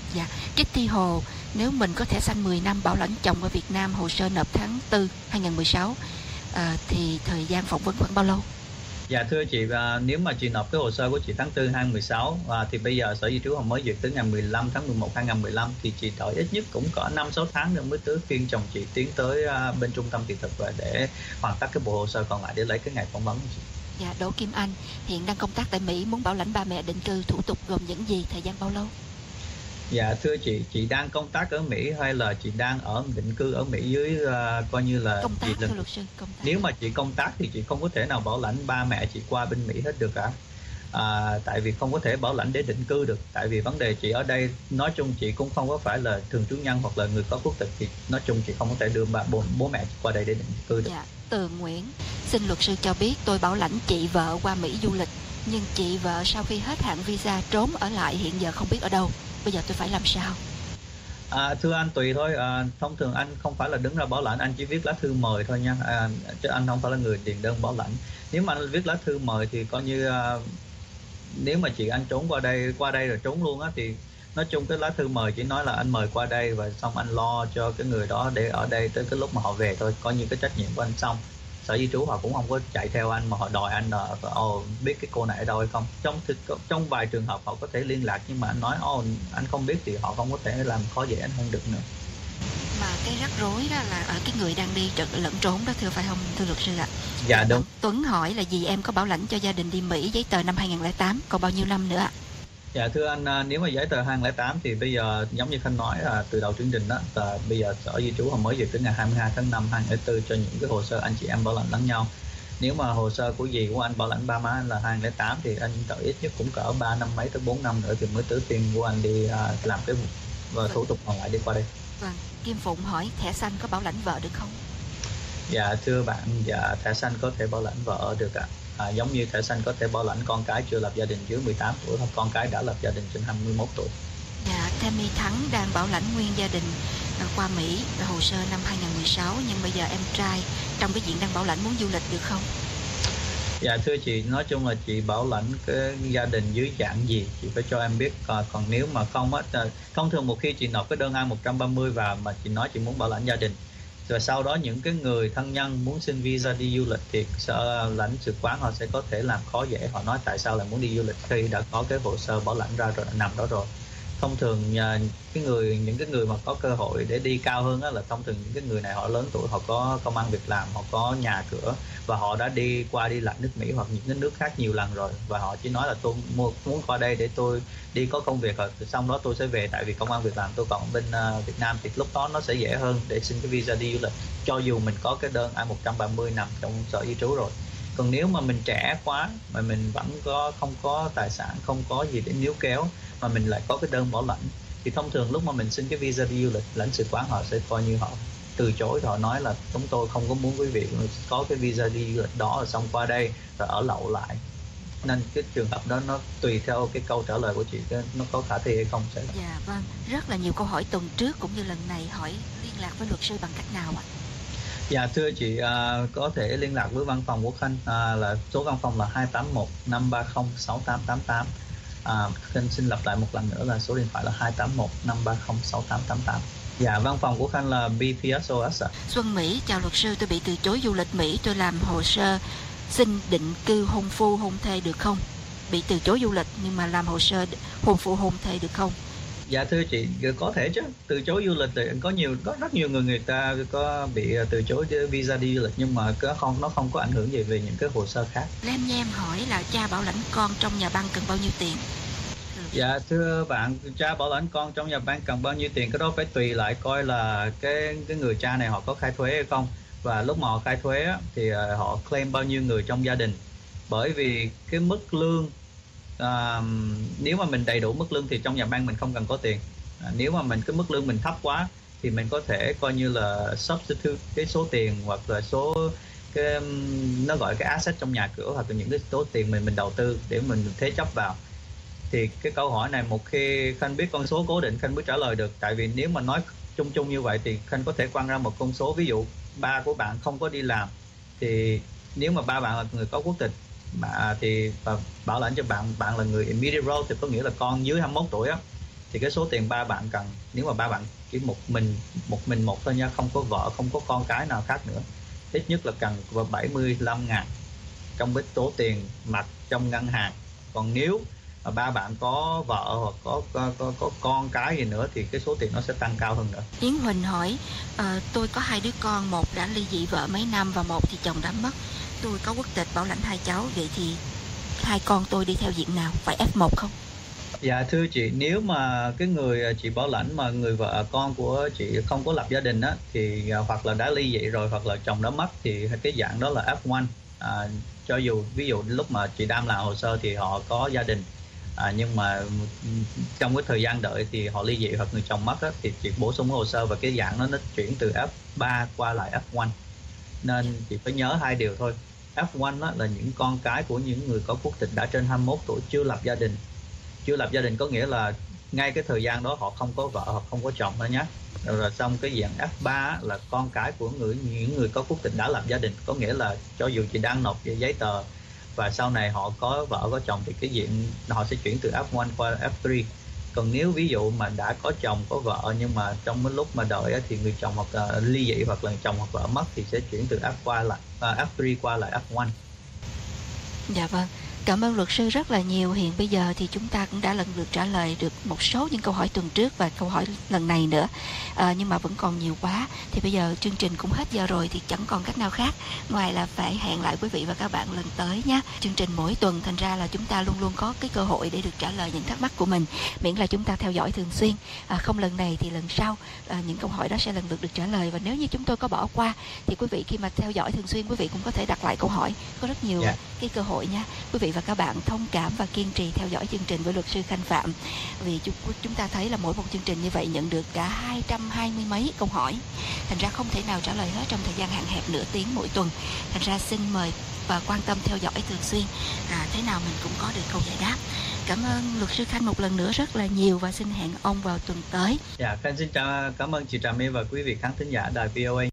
Dạ, Kitty Hồ, nếu mình có thẻ xanh mười năm bảo lãnh chồng ở Việt Nam, hồ sơ nộp tháng tư hai nghìn mười sáu, à, thì thời gian phỏng vấn khoảng bao lâu? Dạ thưa chị, à, nếu mà chị nộp cái hồ sơ của chị tháng tư hai nghìn mười sáu, à, thì bây giờ Sở Di trú họ mới duyệt tới ngày mười lăm tháng mười một hai nghìn mười lăm, thì chị đợi ít nhất cũng có năm sáu tháng nữa mới tới phiên chồng chị tiến tới à, bên trung tâm thị thực và để hoàn tất cái bộ hồ sơ còn lại để lấy cái ngày phỏng vấn của chị. Dạ, Đỗ Kim Anh hiện đang công tác tại Mỹ, muốn bảo lãnh ba mẹ định cư, thủ tục gồm những gì, thời gian bao lâu? Dạ thưa chị, chị đang công tác ở Mỹ hay là chị đang ở định cư ở Mỹ dưới uh, coi như là công tác, chị thưa luật sư, công tác. Nếu mà chị công tác thì chị không có thể nào bảo lãnh ba mẹ chị qua bên Mỹ hết được cả. À, tại vì không có thể bảo lãnh để định cư được. Tại vì vấn đề chị ở đây, nói chung chị cũng không có phải là thường trú nhân hoặc là người có quốc tịch, thì nói chung chị không có thể đưa ba bố, bố mẹ chị qua đây để định cư được. Dạ, Tường Nguyễn, xin luật sư cho biết tôi bảo lãnh chị vợ qua Mỹ du lịch, nhưng chị vợ sau khi hết hạn visa trốn ở lại, hiện giờ không biết ở đâu. Bây giờ tôi phải làm sao? À, thưa anh, tùy thôi. À, thông thường anh không phải là đứng ra bảo lãnh, anh chỉ viết lá thư mời thôi nha. À, chứ anh không phải là người điền đơn bảo lãnh. Nếu mà anh viết lá thư mời thì coi như à, nếu mà chị anh trốn qua đây qua đây rồi trốn luôn á, thì nói chung cái lá thư mời chỉ nói là anh mời qua đây và xong anh lo cho cái người đó để ở đây tới cái lúc mà họ về thôi, coi như cái trách nhiệm của anh xong. Sở Di trú họ cũng không có chạy theo anh mà họ đòi anh là ồ biết cái cô này ở đâu hay không. Trong thực trong vài trường hợp họ có thể liên lạc, nhưng mà anh nói ồ anh không biết thì họ không có thể làm khó dễ anh hơn được nữa. Mà cái rắc rối đó là ở cái người đang đi trật lẫn trốn đó, thưa phải không thưa luật sư ạ? Dạ đúng. Tuấn hỏi là vì em có bảo lãnh cho gia đình đi Mỹ, giấy tờ năm hai nghìn không trăm lẻ tám, còn bao nhiêu năm nữa ạ? Dạ thưa anh, nếu mà giấy tờ hai nghìn không trăm lẻ tám thì bây giờ giống như Khanh nói là từ đầu chương trình đó, là bây giờ Sở Di trú họ mới duyệt tới ngày hai mươi hai tháng năm hai nghìn không trăm lẻ bốn cho những cái hồ sơ anh chị em bảo lãnh lẫn nhau. Nếu mà hồ sơ của dì của anh bảo lãnh ba má anh là hai nghìn không trăm lẻ tám thì anh đợi ít nhất cũng cỡ ba năm mấy tới bốn năm nữa thì mới tới phiên của anh đi uh, làm cái và thủ tục còn lại đi qua đây. Vâng, Kim Phụng hỏi thẻ xanh có bảo lãnh vợ được không? Dạ thưa bạn, dạ thẻ xanh có thể bảo lãnh vợ được ạ. À, giống như thẻ xanh có thể bảo lãnh con cái chưa lập gia đình dưới mười tám tuổi hoặc con cái đã lập gia đình trên hai mươi mốt tuổi. Dạ, Tammy Thắng đang bảo lãnh nguyên gia đình qua Mỹ, hồ sơ năm hai nghìn không trăm mười sáu, nhưng bây giờ em trai trong cái diện đang bảo lãnh muốn du lịch được không? Dạ thưa chị, nói chung là chị bảo lãnh cái gia đình dưới dạng gì chị phải cho em biết. Còn, còn nếu mà không á, thông thường một khi chị nộp cái đơn A một trăm ba mươi vào mà chị nói chị muốn bảo lãnh gia đình, rồi sau đó những cái người thân nhân muốn xin visa đi du lịch thì sở lãnh sự quán họ sẽ có thể làm khó dễ, họ nói tại sao lại muốn đi du lịch khi đã có cái hồ sơ bảo lãnh ra rồi, nằm đó rồi. Thông thường cái người những cái người mà có cơ hội để đi cao hơn á, là thông thường những cái người này họ lớn tuổi, họ có công ăn việc làm, họ có nhà cửa và họ đã đi qua đi lại nước Mỹ hoặc những cái nước khác nhiều lần rồi, và họ chỉ nói là tôi muốn qua đây để tôi đi có công việc rồi xong đó tôi sẽ về, tại vì công ăn việc làm tôi còn bên uh, Việt Nam, thì lúc đó nó sẽ dễ hơn để xin cái visa đi du lịch cho dù mình có cái đơn A một trăm ba mươi nằm trong Sở Di trú rồi. Còn nếu mà mình trẻ quá mà mình vẫn có không có tài sản, không có gì để níu kéo mà mình lại có cái đơn bảo lãnh thì thông thường lúc mà mình xin cái visa đi du lịch, lãnh sự quán họ sẽ coi như họ từ chối, họ nói là chúng tôi không có muốn quý vị có cái visa đi du lịch đó rồi xong qua đây rồi ở lậu lại. Nên cái trường hợp đó nó tùy theo cái câu trả lời của chị nó có khả thi hay không. Sẽ Dạ vâng, rất là nhiều câu hỏi tuần trước cũng như lần này hỏi liên lạc với luật sư bằng cách nào ạ? Dạ thưa chị, à, có thể liên lạc với văn phòng của Khanh, à, là số văn phòng là hai tám một năm ba không sáu tám tám tám. À, Khanh xin lặp lại một lần nữa là số điện thoại là hai tám một năm ba không sáu tám tám tám. Dạ, văn phòng của Khanh là bê pê ét o ét ạ. Xuân Mỹ, chào luật sư, tôi bị từ chối du lịch Mỹ, tôi làm hồ sơ xin định cư hôn phu hôn thê được không? Bị từ chối du lịch nhưng mà làm hồ sơ hôn phu hôn thê được không? Dạ thưa chị, có thể chứ. Từ chối du lịch thì có nhiều có rất nhiều người người ta có bị từ chối visa đi du lịch, nhưng mà cái không nó không có ảnh hưởng gì về những cái hồ sơ khác. Lem Nhem hỏi là cha bảo lãnh con trong nhà băng cần bao nhiêu tiền? Dạ thưa bạn, cha bảo lãnh con trong nhà băng cần bao nhiêu tiền, cái đó phải tùy lại coi là cái cái người cha này họ có khai thuế hay không, và lúc mà họ khai thuế á, thì họ claim bao nhiêu người trong gia đình. Bởi vì cái mức lương à, nếu mà mình đầy đủ mức lương thì trong nhà băng mình không cần có tiền. À, nếu mà mình cái mức lương mình thấp quá thì mình có thể coi như là substitute cái số tiền hoặc là số cái nó gọi cái asset trong nhà cửa hoặc là những cái số tiền mình mình đầu tư để mình thế chấp vào. Thì cái câu hỏi này một khi Khanh biết con số cố định Khanh mới trả lời được, tại vì nếu mà nói chung chung như vậy thì Khanh có thể quăng ra một con số, ví dụ ba của bạn không có đi làm thì nếu mà ba bạn là người có quốc tịch mà thì bảo lãnh cho bạn bạn là người immediate relative, có nghĩa là con dưới hai mươi mốt tuổi á, thì cái số tiền ba bạn cần, nếu mà ba bạn chỉ một mình một mình một thôi nha, không có vợ, không có con cái nào khác nữa, ít nhất là cần bảy mươi lăm ngàn trong cái số tiền mặt trong ngân hàng. Còn nếu mà ba bạn có vợ hoặc có có, có có con cái gì nữa thì cái số tiền nó sẽ tăng cao hơn nữa. Yến Huỳnh hỏi, à, tôi có hai đứa con, một đã ly dị vợ mấy năm và một thì chồng đã mất. Tôi có quốc tịch bảo lãnh hai cháu, vậy thì hai con tôi đi theo diện nào, phải F một không? Dạ thưa chị, nếu mà cái người chị bảo lãnh mà người vợ con của chị không có lập gia đình á, thì hoặc là đã ly dị rồi hoặc là chồng đã mất thì cái dạng đó là F một. À, cho dù ví dụ lúc mà chị Đam làm hồ sơ thì họ có gia đình, à, nhưng mà trong cái thời gian đợi thì họ ly dị hoặc người chồng mất á, thì chị bổ sung hồ sơ và cái dạng nó nó chuyển từ F ba qua lại F một. Nên chị phải nhớ hai điều thôi. F một á, là những con cái của những người có quốc tịch đã trên hai mươi mốt tuổi chưa lập gia đình. Chưa lập gia đình có nghĩa là ngay cái thời gian đó họ không có vợ hoặc không có chồng thôi nhé. Rồi, rồi xong cái dạng F ba là con cái của người những người có quốc tịch đã lập gia đình, có nghĩa là cho dù chị đang nộp về giấy tờ và sau này họ có vợ có chồng thì cái diện họ sẽ chuyển từ F một qua F ba. Còn nếu ví dụ mà đã có chồng có vợ nhưng mà trong cái lúc mà đợi thì người chồng hoặc uh, ly dị hoặc là chồng hoặc vợ mất thì sẽ chuyển từ F qua lại uh, F ba qua lại F một. Dạ vâng. Cảm ơn luật sư rất là nhiều. Hiện bây giờ thì chúng ta cũng đã lần lượt trả lời được một số những câu hỏi tuần trước và câu hỏi lần này nữa, à, nhưng mà vẫn còn nhiều quá. Thì bây giờ chương trình cũng hết giờ rồi thì chẳng còn cách nào khác ngoài là phải hẹn lại quý vị và các bạn lần tới nhé. Chương trình mỗi tuần, thành ra là chúng ta luôn luôn có cái cơ hội để được trả lời những thắc mắc của mình, miễn là chúng ta theo dõi thường xuyên. À, không lần này thì lần sau à, những câu hỏi đó sẽ lần lượt được trả lời. Và nếu như chúng tôi có bỏ qua thì quý vị khi mà theo dõi thường xuyên, quý vị cũng có thể đặt lại câu hỏi. Có rất nhiều yeah. cái cơ hội nha. Quý vị và các bạn thông cảm và kiên trì theo dõi chương trình với luật sư Khanh Phạm, vì chúng ta thấy là mỗi một chương trình như vậy nhận được cả hai trăm hai mươi mấy câu hỏi, thành ra không thể nào trả lời hết trong thời gian hạn hẹp nửa tiếng mỗi tuần. Thành ra xin mời và quan tâm theo dõi thường xuyên, à, thế nào mình cũng có được câu giải đáp. Cảm ơn luật sư Khanh một lần nữa rất là nhiều và xin hẹn ông vào tuần tới. Dạ, Khanh xin chào, cảm ơn chị Trà My và quý vị khán thính giả đài vê o a.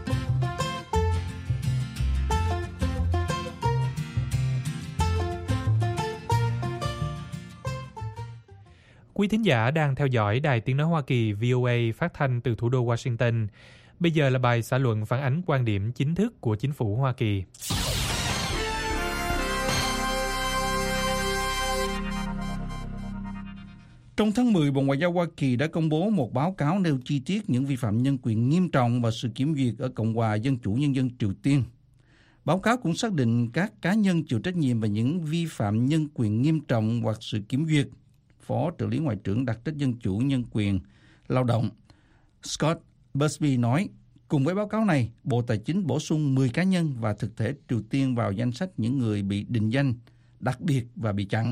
Quý thính giả đang theo dõi Đài Tiếng Nói Hoa Kỳ vê o a phát thanh từ thủ đô Washington. Bây giờ là bài xã luận phản ánh quan điểm chính thức của chính phủ Hoa Kỳ. Trong tháng mười, Bộ Ngoại giao Hoa Kỳ đã công bố một báo cáo nêu chi tiết những vi phạm nhân quyền nghiêm trọng và sự kiểm duyệt ở Cộng hòa Dân chủ Nhân dân Triều Tiên. Báo cáo cũng xác định các cá nhân chịu trách nhiệm về những vi phạm nhân quyền nghiêm trọng hoặc sự kiểm duyệt. Phó trợ lý Ngoại trưởng đặc trách Dân chủ Nhân quyền Lao động Scott Busby nói, cùng với báo cáo này, Bộ Tài chính bổ sung mười cá nhân và thực thể Triều Tiên vào danh sách những người bị định danh đặc biệt và bị chặn.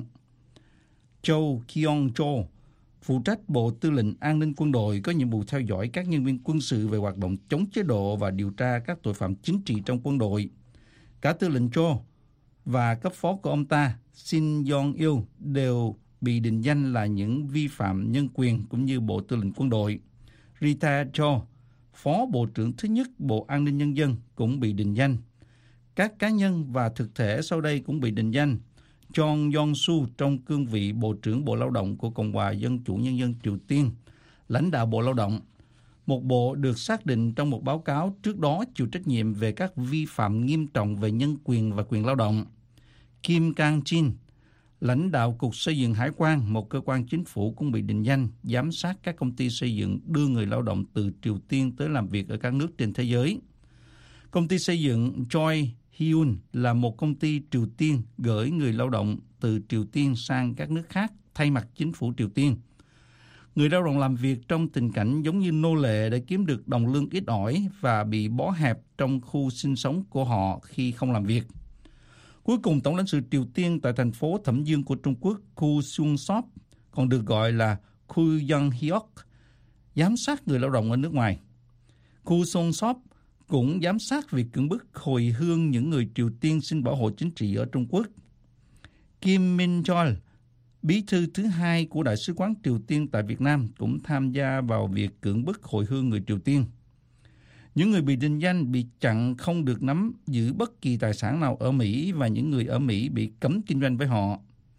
Cho Kyung-cho, phụ trách Bộ Tư lệnh An ninh Quân đội, có nhiệm vụ theo dõi các nhân viên quân sự về hoạt động chống chế độ và điều tra các tội phạm chính trị trong quân đội. Cả Tư lệnh Cho và cấp phó của ông ta, Shin Yong-il, đều bị định danh là những vi phạm nhân quyền cũng như Bộ Tư lệnh Quân đội. Rita Cho, Phó Bộ trưởng thứ nhất Bộ An ninh Nhân dân, cũng bị định danh. Các cá nhân và thực thể sau đây cũng bị định danh. Chong Yong-su trong cương vị Bộ trưởng Bộ Lao động của Cộng hòa Dân chủ Nhân dân Triều Tiên, lãnh đạo Bộ Lao động, một bộ được xác định trong một báo cáo trước đó chịu trách nhiệm về các vi phạm nghiêm trọng về nhân quyền và quyền lao động. Kim Kang-jin, lãnh đạo Cục Xây dựng Hải quan, một cơ quan chính phủ, cũng bị định danh, giám sát các công ty xây dựng đưa người lao động từ Triều Tiên tới làm việc ở các nước trên thế giới. Công ty xây dựng Choi Hyun là một công ty Triều Tiên gửi người lao động từ Triều Tiên sang các nước khác thay mặt chính phủ Triều Tiên. Người lao động làm việc trong tình cảnh giống như nô lệ để kiếm được đồng lương ít ỏi và bị bó hẹp trong khu sinh sống của họ khi không làm việc. Cuối cùng, Tổng lãnh sự Triều Tiên tại thành phố Thẩm Dương của Trung Quốc, Khu Sung Sop, còn được gọi là Khu Young Hyok, giám sát người lao động ở nước ngoài. Khu Sung Sop cũng giám sát việc cưỡng bức hồi hương những người Triều Tiên xin bảo hộ chính trị ở Trung Quốc. Kim Min Chol, bí thư thứ hai của Đại sứ quán Triều Tiên tại Việt Nam, cũng tham gia vào việc cưỡng bức hồi hương người Triều Tiên. Những người bị định danh bị chặn không được nắm giữ bất kỳ tài sản nào ở Mỹ và những người ở Mỹ bị cấm kinh doanh với họ.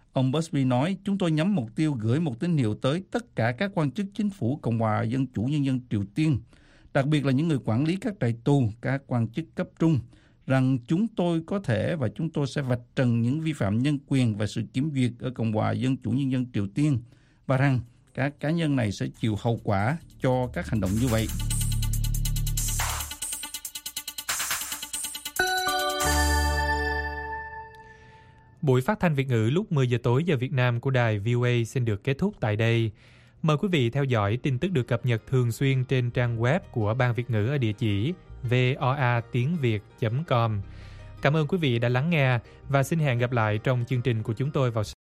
Ông Busby nói, chúng tôi nhắm mục tiêu gửi một tín hiệu tới tất cả các quan chức chính phủ Cộng hòa Dân chủ Nhân dân Triều Tiên, đặc biệt là những người quản lý các trại tù, các quan chức cấp trung, rằng chúng tôi có thể và chúng tôi sẽ vạch trần những vi phạm nhân quyền và sự kiểm duyệt ở Cộng hòa Dân chủ Nhân dân Triều Tiên, và rằng các cá nhân này sẽ chịu hậu quả cho các hành động như vậy. Buổi phát thanh Việt ngữ lúc mười giờ tối giờ Việt Nam của đài vê o a xin được kết thúc tại đây. Mời quý vị theo dõi tin tức được cập nhật thường xuyên trên trang web của Ban Việt ngữ ở địa chỉ voa tiếng việt chấm com. Cảm ơn quý vị đã lắng nghe và xin hẹn gặp lại trong chương trình của chúng tôi vào